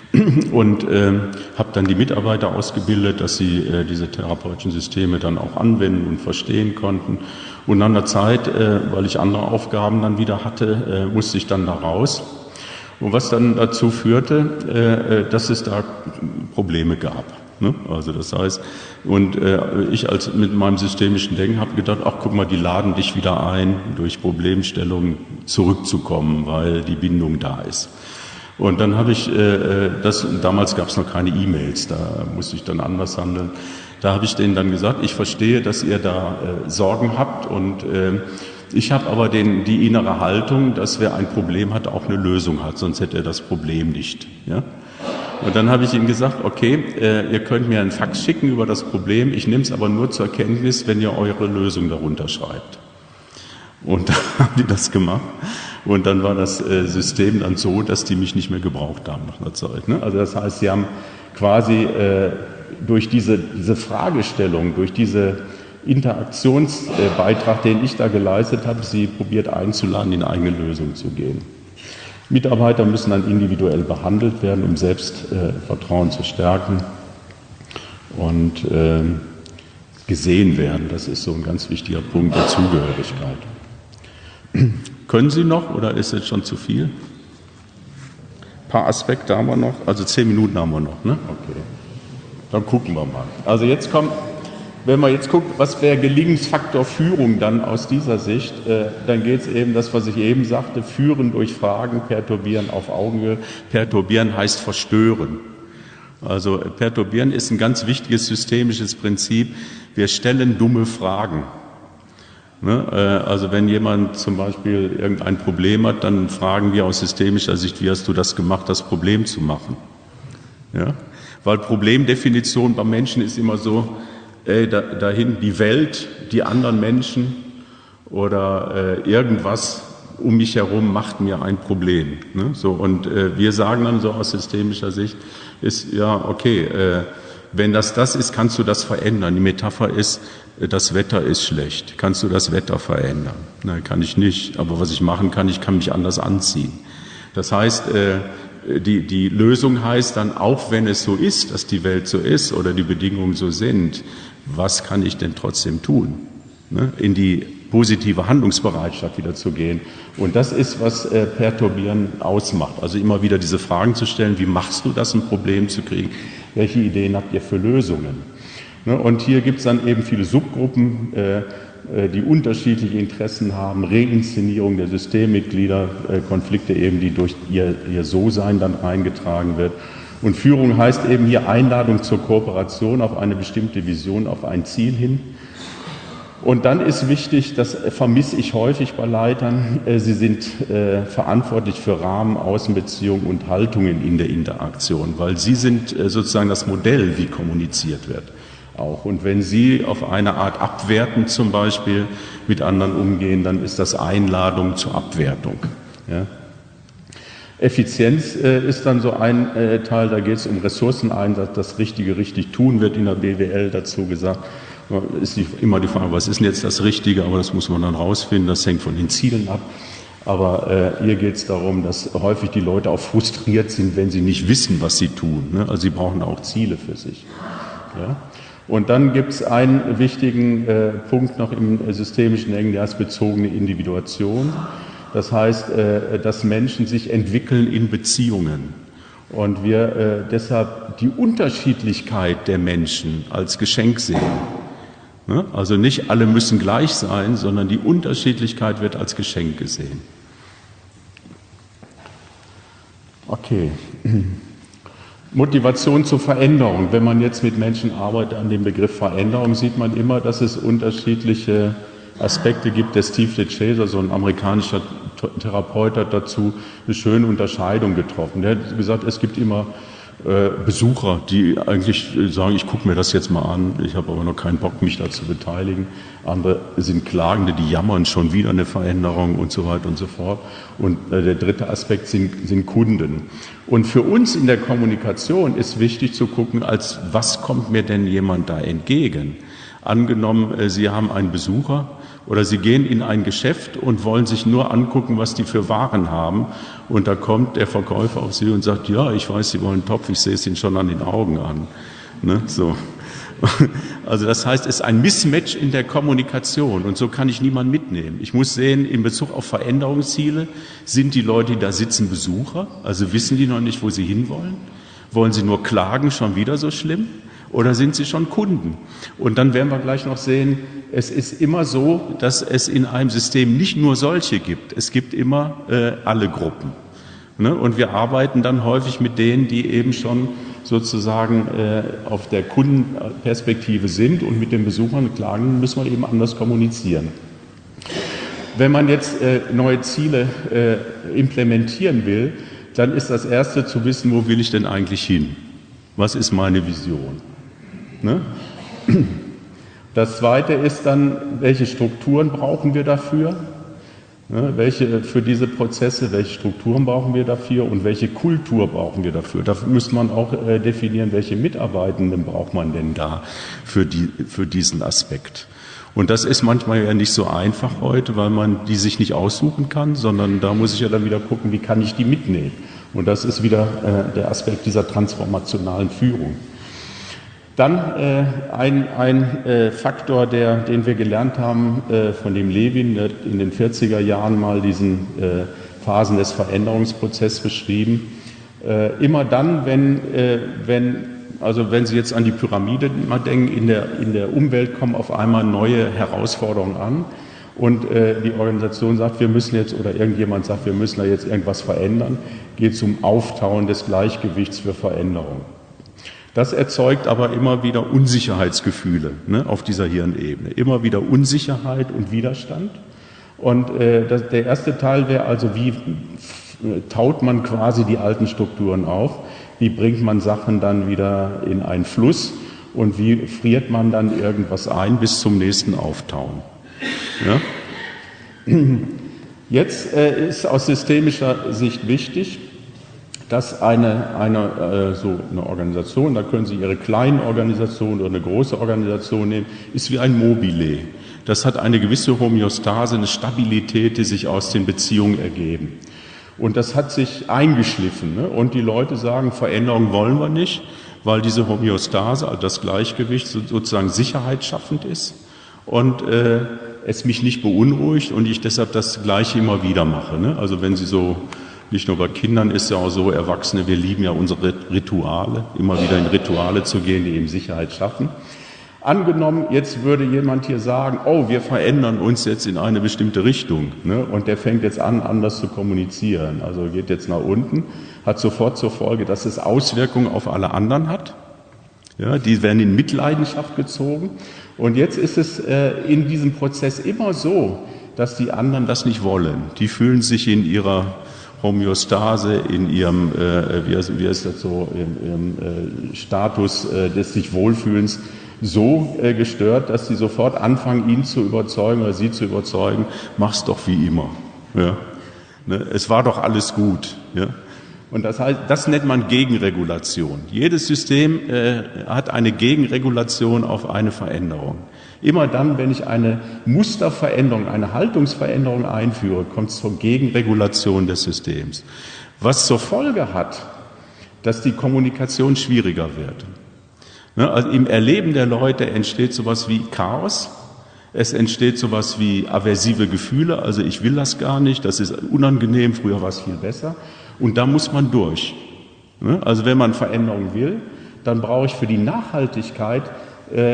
und äh, habe dann die Mitarbeiter ausgebildet, dass sie äh, diese therapeutischen Systeme dann auch anwenden und verstehen konnten. Und nach einer Zeit, äh, weil ich andere Aufgaben dann wieder hatte, äh, musste ich dann da raus. Und was dann dazu führte, äh, dass es da Probleme gab. Ne? Also das heißt, und äh, ich als mit meinem systemischen Denken habe gedacht, ach guck mal, die laden dich wieder ein, durch Problemstellungen zurückzukommen, weil die Bindung da ist. Und dann habe ich äh, das, damals gab es noch keine E-Mails, da musste ich dann anders handeln. Da habe ich denen dann gesagt, ich verstehe, dass ihr da äh, Sorgen habt und äh, ich habe aber den, die innere Haltung, dass wer ein Problem hat, auch eine Lösung hat, sonst hätte er das Problem nicht. Ja? Und dann habe ich ihnen gesagt, okay, äh, ihr könnt mir einen Fax schicken über das Problem, ich nehme es aber nur zur Kenntnis, wenn ihr eure Lösung darunter schreibt. Und dann haben die das gemacht. Und dann war das äh, System dann so, dass die mich nicht mehr gebraucht haben nach einer Zeit. Ne? Also das heißt, sie haben quasi äh, durch diese, diese Fragestellung, durch diese Interaktionsbeitrag, den ich da geleistet habe, sie probiert einzuladen, in eigene Lösung zu gehen. Mitarbeiter müssen dann individuell behandelt werden, um Selbstvertrauen äh, zu stärken und äh, gesehen werden. Das ist so ein ganz wichtiger Punkt der Zugehörigkeit. Können Sie noch oder ist jetzt schon zu viel? Ein paar Aspekte haben wir noch, also zehn Minuten haben wir noch, ne? Okay. Dann gucken wir mal. Also jetzt kommt, wenn man jetzt guckt, was wäre Gelingensfaktor Führung dann aus dieser Sicht, äh, dann geht es eben, das, was ich eben sagte, führen durch Fragen, perturbieren auf Augenhöhe. Perturbieren heißt verstören. Also perturbieren ist ein ganz wichtiges systemisches Prinzip. Wir stellen dumme Fragen. Ne? Äh, also wenn jemand zum Beispiel irgendein Problem hat, dann fragen wir aus systemischer Sicht, wie hast du das gemacht, das Problem zu machen? Ja? Weil Problemdefinition beim Menschen ist immer so, Äh, da, dahin die Welt, die anderen Menschen oder äh, irgendwas um mich herum macht mir ein Problem. Ne? So, und äh, wir sagen dann so aus systemischer Sicht, ist ja okay, äh, wenn das das ist, kannst du das verändern. Die Metapher ist, äh, das Wetter ist schlecht. Kannst du das Wetter verändern? Nein, kann ich nicht. Aber was ich machen kann, ich kann mich anders anziehen. Das heißt, äh, Die, die Lösung heißt dann, auch wenn es so ist, dass die Welt so ist oder die Bedingungen so sind, was kann ich denn trotzdem tun? Ne? In die positive Handlungsbereitschaft wieder zu gehen. Und das ist, was äh, Perturbieren ausmacht. Also immer wieder diese Fragen zu stellen, wie machst du das, ein Problem zu kriegen? Welche Ideen habt ihr für Lösungen? Ne? Und hier gibt es dann eben viele Subgruppen, äh, die unterschiedliche Interessen haben, Reinszenierung der Systemmitglieder, Konflikte eben, die durch ihr, ihr So-Sein dann reingetragen wird. Und Führung heißt eben hier Einladung zur Kooperation auf eine bestimmte Vision, auf ein Ziel hin. Und dann ist wichtig, das vermisse ich häufig bei Leitern, sie sind äh, verantwortlich für Rahmen, Außenbeziehungen und Haltungen in der Interaktion, weil sie sind äh, sozusagen das Modell, wie kommuniziert wird. Auch. Und wenn Sie auf eine Art abwertend zum Beispiel mit anderen umgehen, dann ist das Einladung zur Abwertung. Ja. Effizienz äh, ist dann so ein äh, Teil, da geht es um Ressourceneinsatz, das Richtige richtig tun, wird in der B W L dazu gesagt. Ist die, immer die Frage, was ist denn jetzt das Richtige, aber das muss man dann rausfinden, das hängt von den Zielen ab. Aber äh, hier geht es darum, dass häufig die Leute auch frustriert sind, wenn sie nicht wissen, was sie tun. Ne? Also sie brauchen auch Ziele für sich. Ja. Und dann gibt es einen wichtigen äh, Punkt noch im äh, systemischen Denken, der heißt bezogene Individuation. Das heißt, äh, dass Menschen sich entwickeln in Beziehungen. Und wir äh, deshalb die Unterschiedlichkeit der Menschen als Geschenk sehen. Also nicht alle müssen gleich sein, sondern die Unterschiedlichkeit wird als Geschenk gesehen. Okay. Motivation zur Veränderung. Wenn man jetzt mit Menschen arbeitet an dem Begriff Veränderung, sieht man immer, dass es unterschiedliche Aspekte gibt. Der Steve DeChaser, so ein amerikanischer Therapeut, hat dazu eine schöne Unterscheidung getroffen. Der hat gesagt, es gibt immer äh, Besucher, die eigentlich sagen, ich gucke mir das jetzt mal an, ich habe aber noch keinen Bock, mich da zu beteiligen. Andere sind Klagende, die jammern schon wieder eine Veränderung und so weiter und so fort. Und äh, der dritte Aspekt sind, sind Kunden. Und für uns in der Kommunikation ist wichtig zu gucken, als was kommt mir denn jemand da entgegen? Angenommen, äh, Sie haben einen Besucher oder Sie gehen in ein Geschäft und wollen sich nur angucken, was die für Waren haben. Und da kommt der Verkäufer auf Sie und sagt, ja, ich weiß, Sie wollen einen Topf, ich sehe es Ihnen schon an den Augen an. Ne? So. Also das heißt, es ist ein Mismatch in der Kommunikation und so kann ich niemanden mitnehmen. Ich muss sehen, in Bezug auf Veränderungsziele, sind die Leute, die da sitzen, Besucher? Also wissen die noch nicht, wo sie hinwollen? Wollen sie nur klagen, schon wieder so schlimm? Oder sind sie schon Kunden? Und dann werden wir gleich noch sehen, es ist immer so, dass es in einem System nicht nur solche gibt. Es gibt immer äh, alle Gruppen. Ne? Und wir arbeiten dann häufig mit denen, die eben schon sozusagen äh, auf der Kundenperspektive sind und mit den Besuchern klagen, müssen wir eben anders kommunizieren. Wenn man jetzt äh, neue Ziele äh, implementieren will, dann ist das Erste zu wissen, wo will ich denn eigentlich hin? Was ist meine Vision? Ne? Das Zweite ist dann, welche Strukturen brauchen wir dafür? Ne, welche für diese Prozesse, welche Strukturen brauchen wir dafür und welche Kultur brauchen wir dafür? Dafür müsste man auch äh, definieren, welche Mitarbeitenden braucht man denn da für, die, für diesen Aspekt. Und das ist manchmal ja nicht so einfach heute, weil man die sich nicht aussuchen kann, sondern da muss ich ja dann wieder gucken, wie kann ich die mitnehmen? Und das ist wieder äh, der Aspekt dieser transformationalen Führung. Dann äh, ein, ein äh, Faktor, der, den wir gelernt haben, äh, von dem Levin der in den vierziger Jahren mal diesen äh, Phasen des Veränderungsprozesses beschrieben. Äh, immer dann, wenn, äh, wenn, also wenn Sie jetzt an die Pyramide mal denken, in der, in der Umwelt kommen auf einmal neue Herausforderungen an und äh, die Organisation sagt, wir müssen jetzt, oder irgendjemand sagt, wir müssen da jetzt irgendwas verändern, geht es um Auftauen des Gleichgewichts für Veränderung. Das erzeugt aber immer wieder Unsicherheitsgefühle, ne, auf dieser Hirnebene. Immer wieder Unsicherheit und Widerstand. Und äh, das, der erste Teil wäre also, wie taut man quasi die alten Strukturen auf? Wie bringt man Sachen dann wieder in einen Fluss? Und wie friert man dann irgendwas ein bis zum nächsten Auftauen? Ja? Jetzt äh, ist aus systemischer Sicht wichtig, dass eine, eine, äh, so eine Organisation, da können Sie Ihre kleine Organisation oder eine große Organisation nehmen, ist wie ein Mobile. Das hat eine gewisse Homöostase, eine Stabilität, die sich aus den Beziehungen ergeben. Und das hat sich eingeschliffen. Ne? Und die Leute sagen, Veränderung wollen wir nicht, weil diese Homöostase, also das Gleichgewicht, sozusagen sicherheitsschaffend ist und äh, es mich nicht beunruhigt und ich deshalb das Gleiche immer wieder mache. Ne? Also wenn Sie so, nicht nur bei Kindern ist ja auch so, Erwachsene, wir lieben ja unsere Rituale, immer wieder in Rituale zu gehen, die eben Sicherheit schaffen. Angenommen, jetzt würde jemand hier sagen, oh, wir verändern uns jetzt in eine bestimmte Richtung, ne? Und der fängt jetzt an, anders zu kommunizieren, also geht jetzt nach unten, hat sofort zur Folge, dass es Auswirkungen auf alle anderen hat. Ja, die werden in Mitleidenschaft gezogen. Und jetzt ist es äh, in diesem Prozess immer so, dass die anderen das nicht wollen. Die fühlen sich in ihrer Homöostase, in ihrem, äh, wie, ist, wie ist das so, im, im äh, Status äh, des sich Wohlfühlens so äh, gestört, dass sie sofort anfangen, ihn zu überzeugen oder sie zu überzeugen, mach's doch wie immer. Ja? Ne? Es war doch alles gut. Ja? Und das heißt, das nennt man Gegenregulation. Jedes System äh, hat eine Gegenregulation auf eine Veränderung. Immer dann, wenn ich eine Musterveränderung, eine Haltungsveränderung einführe, kommt es zur Gegenregulation des Systems. Was zur Folge hat, dass die Kommunikation schwieriger wird. Ne, also im Erleben der Leute entsteht sowas wie Chaos. Es entsteht sowas wie aversive Gefühle, also ich will das gar nicht, das ist unangenehm, früher war es viel besser. Und da muss man durch. Also wenn man Veränderung will, dann brauche ich für die Nachhaltigkeit äh,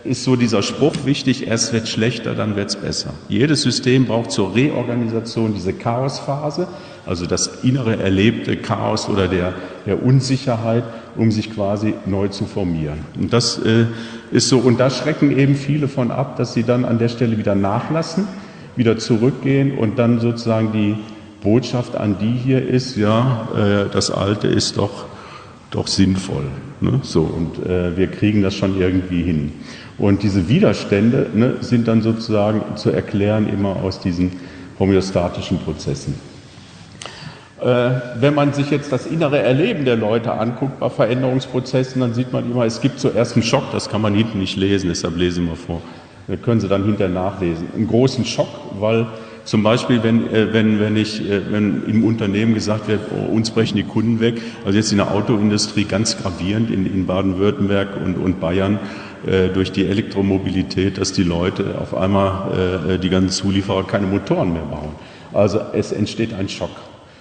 ist so dieser Spruch wichtig, erst wird es schlechter, dann wird es besser. Jedes System braucht zur Reorganisation diese Chaosphase, also das innere erlebte Chaos oder der, der Unsicherheit, um sich quasi neu zu formieren. Und das äh, ist so, und da schrecken eben viele von ab, dass sie dann an der Stelle wieder nachlassen, wieder zurückgehen und dann sozusagen die Botschaft an die hier ist, ja, äh, das Alte ist doch, doch sinnvoll. Ne? So, und äh, wir kriegen das schon irgendwie hin. Und diese Widerstände, ne, sind dann sozusagen zu erklären immer aus diesen homöostatischen Prozessen. Äh, wenn man sich jetzt das innere Erleben der Leute anguckt bei Veränderungsprozessen, dann sieht man immer, es gibt zuerst einen Schock, das kann man hinten nicht lesen, deshalb lesen wir vor. Das können Sie dann hinterher nachlesen. Einen großen Schock, weil zum Beispiel, wenn, äh, wenn, wenn, ich, äh, wenn im Unternehmen gesagt wird, oh, uns brechen die Kunden weg, also jetzt in der Autoindustrie ganz gravierend in, in Baden-Württemberg und, und Bayern äh, durch die Elektromobilität, dass die Leute auf einmal, äh, die ganzen Zulieferer, keine Motoren mehr bauen. Also es entsteht ein Schock.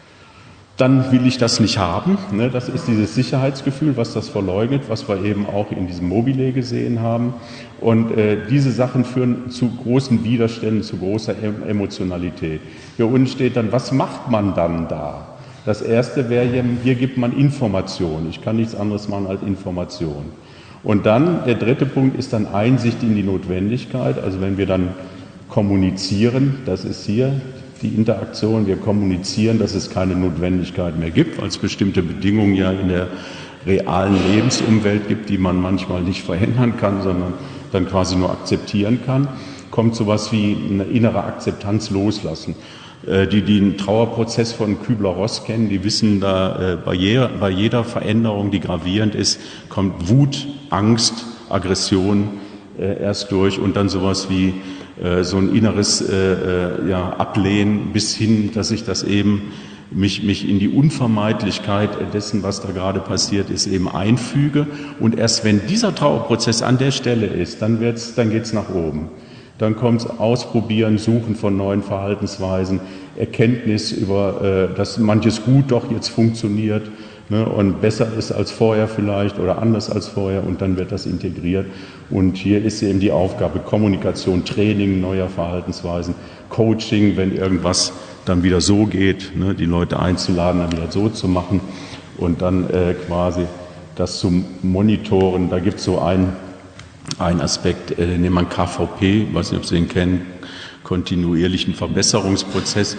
Dann will ich das nicht haben. Ne? Das ist dieses Sicherheitsgefühl, was das verleugnet, was wir eben auch in diesem Mobile gesehen haben. Und äh, diese Sachen führen zu großen Widerständen, zu großer em Emotionalität. Hier unten steht dann, was macht man dann da? Das Erste wäre, hier, hier gibt man Information. Ich kann nichts anderes machen als Information. Und dann, der dritte Punkt ist dann Einsicht in die Notwendigkeit. Also wenn wir dann kommunizieren, das ist hier die Interaktion, wir kommunizieren, dass es keine Notwendigkeit mehr gibt, weil es bestimmte Bedingungen ja in der realen Lebensumwelt gibt, die man manchmal nicht verändern kann, sondern dann quasi nur akzeptieren kann, kommt sowas wie eine innere Akzeptanz loslassen. Die, die den Trauerprozess von Kübler-Ross kennen, die wissen, da bei jeder, bei jeder Veränderung, die gravierend ist, kommt Wut, Angst, Aggression erst durch und dann sowas wie so ein inneres äh, ja, Ablehnen bis hin, dass ich das eben mich, mich in die Unvermeidlichkeit dessen, was da gerade passiert ist, eben einfüge. Und erst wenn dieser Trauerprozess an der Stelle ist, dann wird's, dann geht's nach oben. Dann kommt's Ausprobieren, Suchen von neuen Verhaltensweisen, Erkenntnis über, äh, dass manches gut doch jetzt funktioniert, ne, und besser ist als vorher vielleicht oder anders als vorher, und dann wird das integriert. Und hier ist eben die Aufgabe Kommunikation, Training neuer Verhaltensweisen, Coaching, wenn irgendwas dann wieder so geht, ne, die Leute einzuladen, dann wieder so zu machen und dann äh, quasi das zu monitoren. Da gibt es so einen, einen Aspekt, äh, den man K V P, ich weiß nicht, ob Sie den kennen, kontinuierlichen Verbesserungsprozess.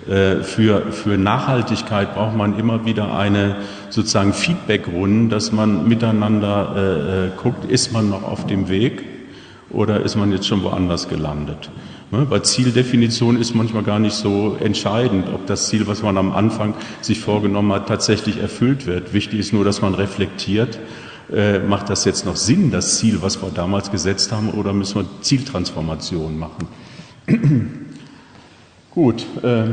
Für, für Nachhaltigkeit braucht man immer wieder eine sozusagen Feedback-Runden, dass man miteinander äh, guckt, ist man noch auf dem Weg oder ist man jetzt schon woanders gelandet. Ne? Bei Zieldefinition ist manchmal gar nicht so entscheidend, ob das Ziel, was man am Anfang sich vorgenommen hat, tatsächlich erfüllt wird. Wichtig ist nur, dass man reflektiert, äh, macht das jetzt noch Sinn, das Ziel, was wir damals gesetzt haben, oder müssen wir Zieltransformation machen? Gut, äh,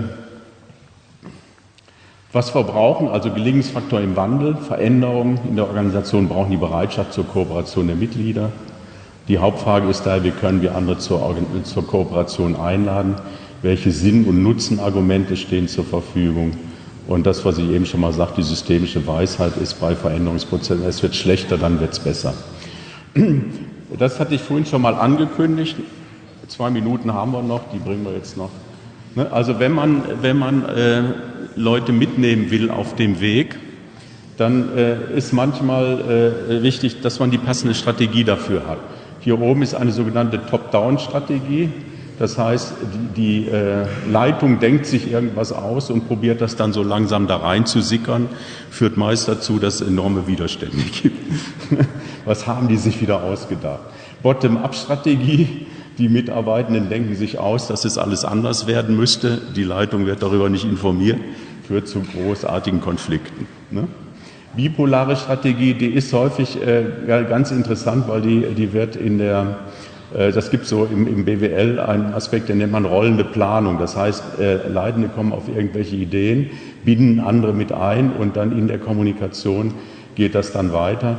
was wir brauchen, also Gelingensfaktor im Wandel, Veränderungen in der Organisation brauchen die Bereitschaft zur Kooperation der Mitglieder. Die Hauptfrage ist daher, wie können wir andere zur, zur Kooperation einladen, welche Sinn- und Nutzenargumente stehen zur Verfügung. Und das, was ich eben schon mal sagte, die systemische Weisheit ist bei Veränderungsprozessen, es wird schlechter, dann wird es besser. Das hatte ich vorhin schon mal angekündigt. Zwei Minuten haben wir noch, die bringen wir jetzt noch. Also wenn man, wenn man äh, Leute mitnehmen will auf dem Weg, dann äh, ist manchmal äh, wichtig, dass man die passende Strategie dafür hat. Hier oben ist eine sogenannte Top-Down-Strategie. Das heißt, die, die äh, Leitung denkt sich irgendwas aus und probiert das dann so langsam da rein zu sickern, führt meist dazu, dass es enorme Widerstände gibt. Was haben die sich wieder ausgedacht? Bottom-up-Strategie. Die Mitarbeitenden denken sich aus, dass es alles anders werden müsste. Die Leitung wird darüber nicht informiert, führt zu großartigen Konflikten. Ne? Bipolare Strategie, die ist häufig äh, ganz interessant, weil die, die wird in der, äh, das gibt so im, im B W L einen Aspekt, den nennt man rollende Planung. Das heißt, äh, Leitende kommen auf irgendwelche Ideen, binden andere mit ein und dann in der Kommunikation geht das dann weiter.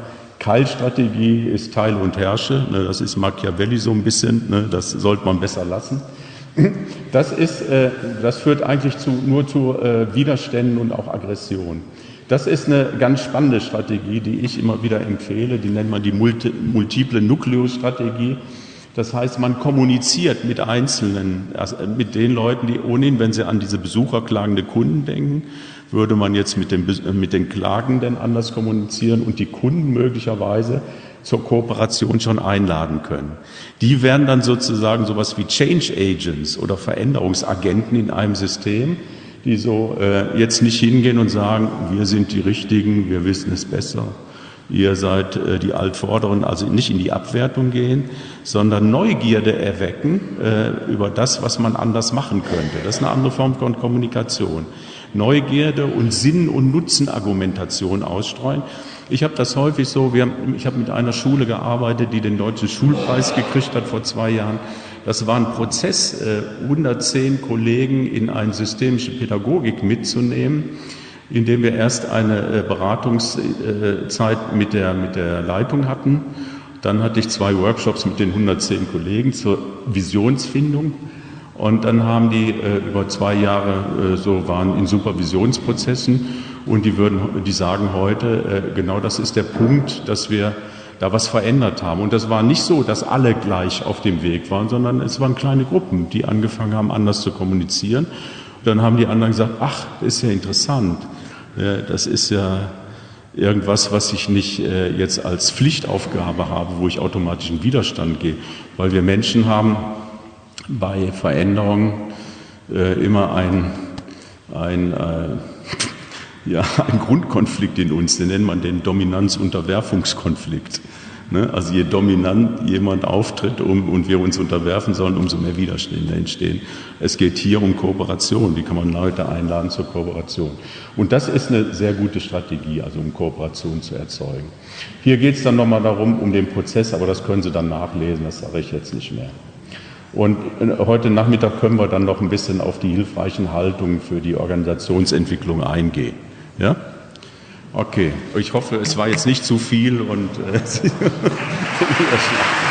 Keilstrategie ist Teile und Herrsche, ne, das ist Machiavelli so ein bisschen, ne, das sollte man besser lassen. Das, ist, äh, das führt eigentlich zu, nur zu äh, Widerständen und auch Aggression. Das ist eine ganz spannende Strategie, die ich immer wieder empfehle. Die nennt man die Multi multiple Nukleus-Strategie. Das heißt, man kommuniziert mit Einzelnen, also mit den Leuten, die ohnehin, wenn sie an diese besucherklagende Kunden denken, würde man jetzt mit den, mit den Klagenden anders kommunizieren und die Kunden möglicherweise zur Kooperation schon einladen können. Die werden dann sozusagen sowas wie Change Agents oder Veränderungsagenten in einem System, die so äh, jetzt nicht hingehen und sagen, wir sind die Richtigen, wir wissen es besser, ihr seid äh, die Altvorderen, also nicht in die Abwertung gehen, sondern Neugierde erwecken äh, über das, was man anders machen könnte. Das ist eine andere Form von Kommunikation. Neugierde und Sinn- und Nutzenargumentation ausstreuen. Ich habe das häufig so, wir haben, ich habe mit einer Schule gearbeitet, die den Deutschen Schulpreis gekriegt hat vor zwei Jahren. Das war ein Prozess, hundertzehn Kollegen in eine systemische Pädagogik mitzunehmen, indem wir erst eine Beratungszeit mit der, mit der Leitung hatten. Dann hatte ich zwei Workshops mit den hundertzehn Kollegen zur Visionsfindung. Und dann haben die äh, über zwei Jahre äh, so waren in Supervisionsprozessen und die würden, die sagen heute, äh, genau das ist der Punkt, dass wir da was verändert haben. Und das war nicht so, dass alle gleich auf dem Weg waren, sondern es waren kleine Gruppen, die angefangen haben, anders zu kommunizieren. Und dann haben die anderen gesagt, ach, das ist ja interessant, äh, das ist ja irgendwas, was ich nicht äh, jetzt als Pflichtaufgabe habe, wo ich automatisch in Widerstand gehe, weil wir Menschen haben bei Veränderungen äh, immer ein, ein, äh, ja, ein Grundkonflikt in uns, den nennt man den Dominanz-Unterwerfungskonflikt. Ne? Also je dominant jemand auftritt um, und wir uns unterwerfen sollen, umso mehr Widerstände entstehen. Es geht hier um Kooperation, wie kann man Leute einladen zur Kooperation. Und das ist eine sehr gute Strategie, also um Kooperation zu erzeugen. Hier geht es dann nochmal darum, um den Prozess, aber das können Sie dann nachlesen, das sage ich jetzt nicht mehr. Und heute Nachmittag können wir dann noch ein bisschen auf die hilfreichen Haltungen für die Organisationsentwicklung eingehen. Ja? Okay, ich hoffe, es war jetzt nicht zu viel und äh,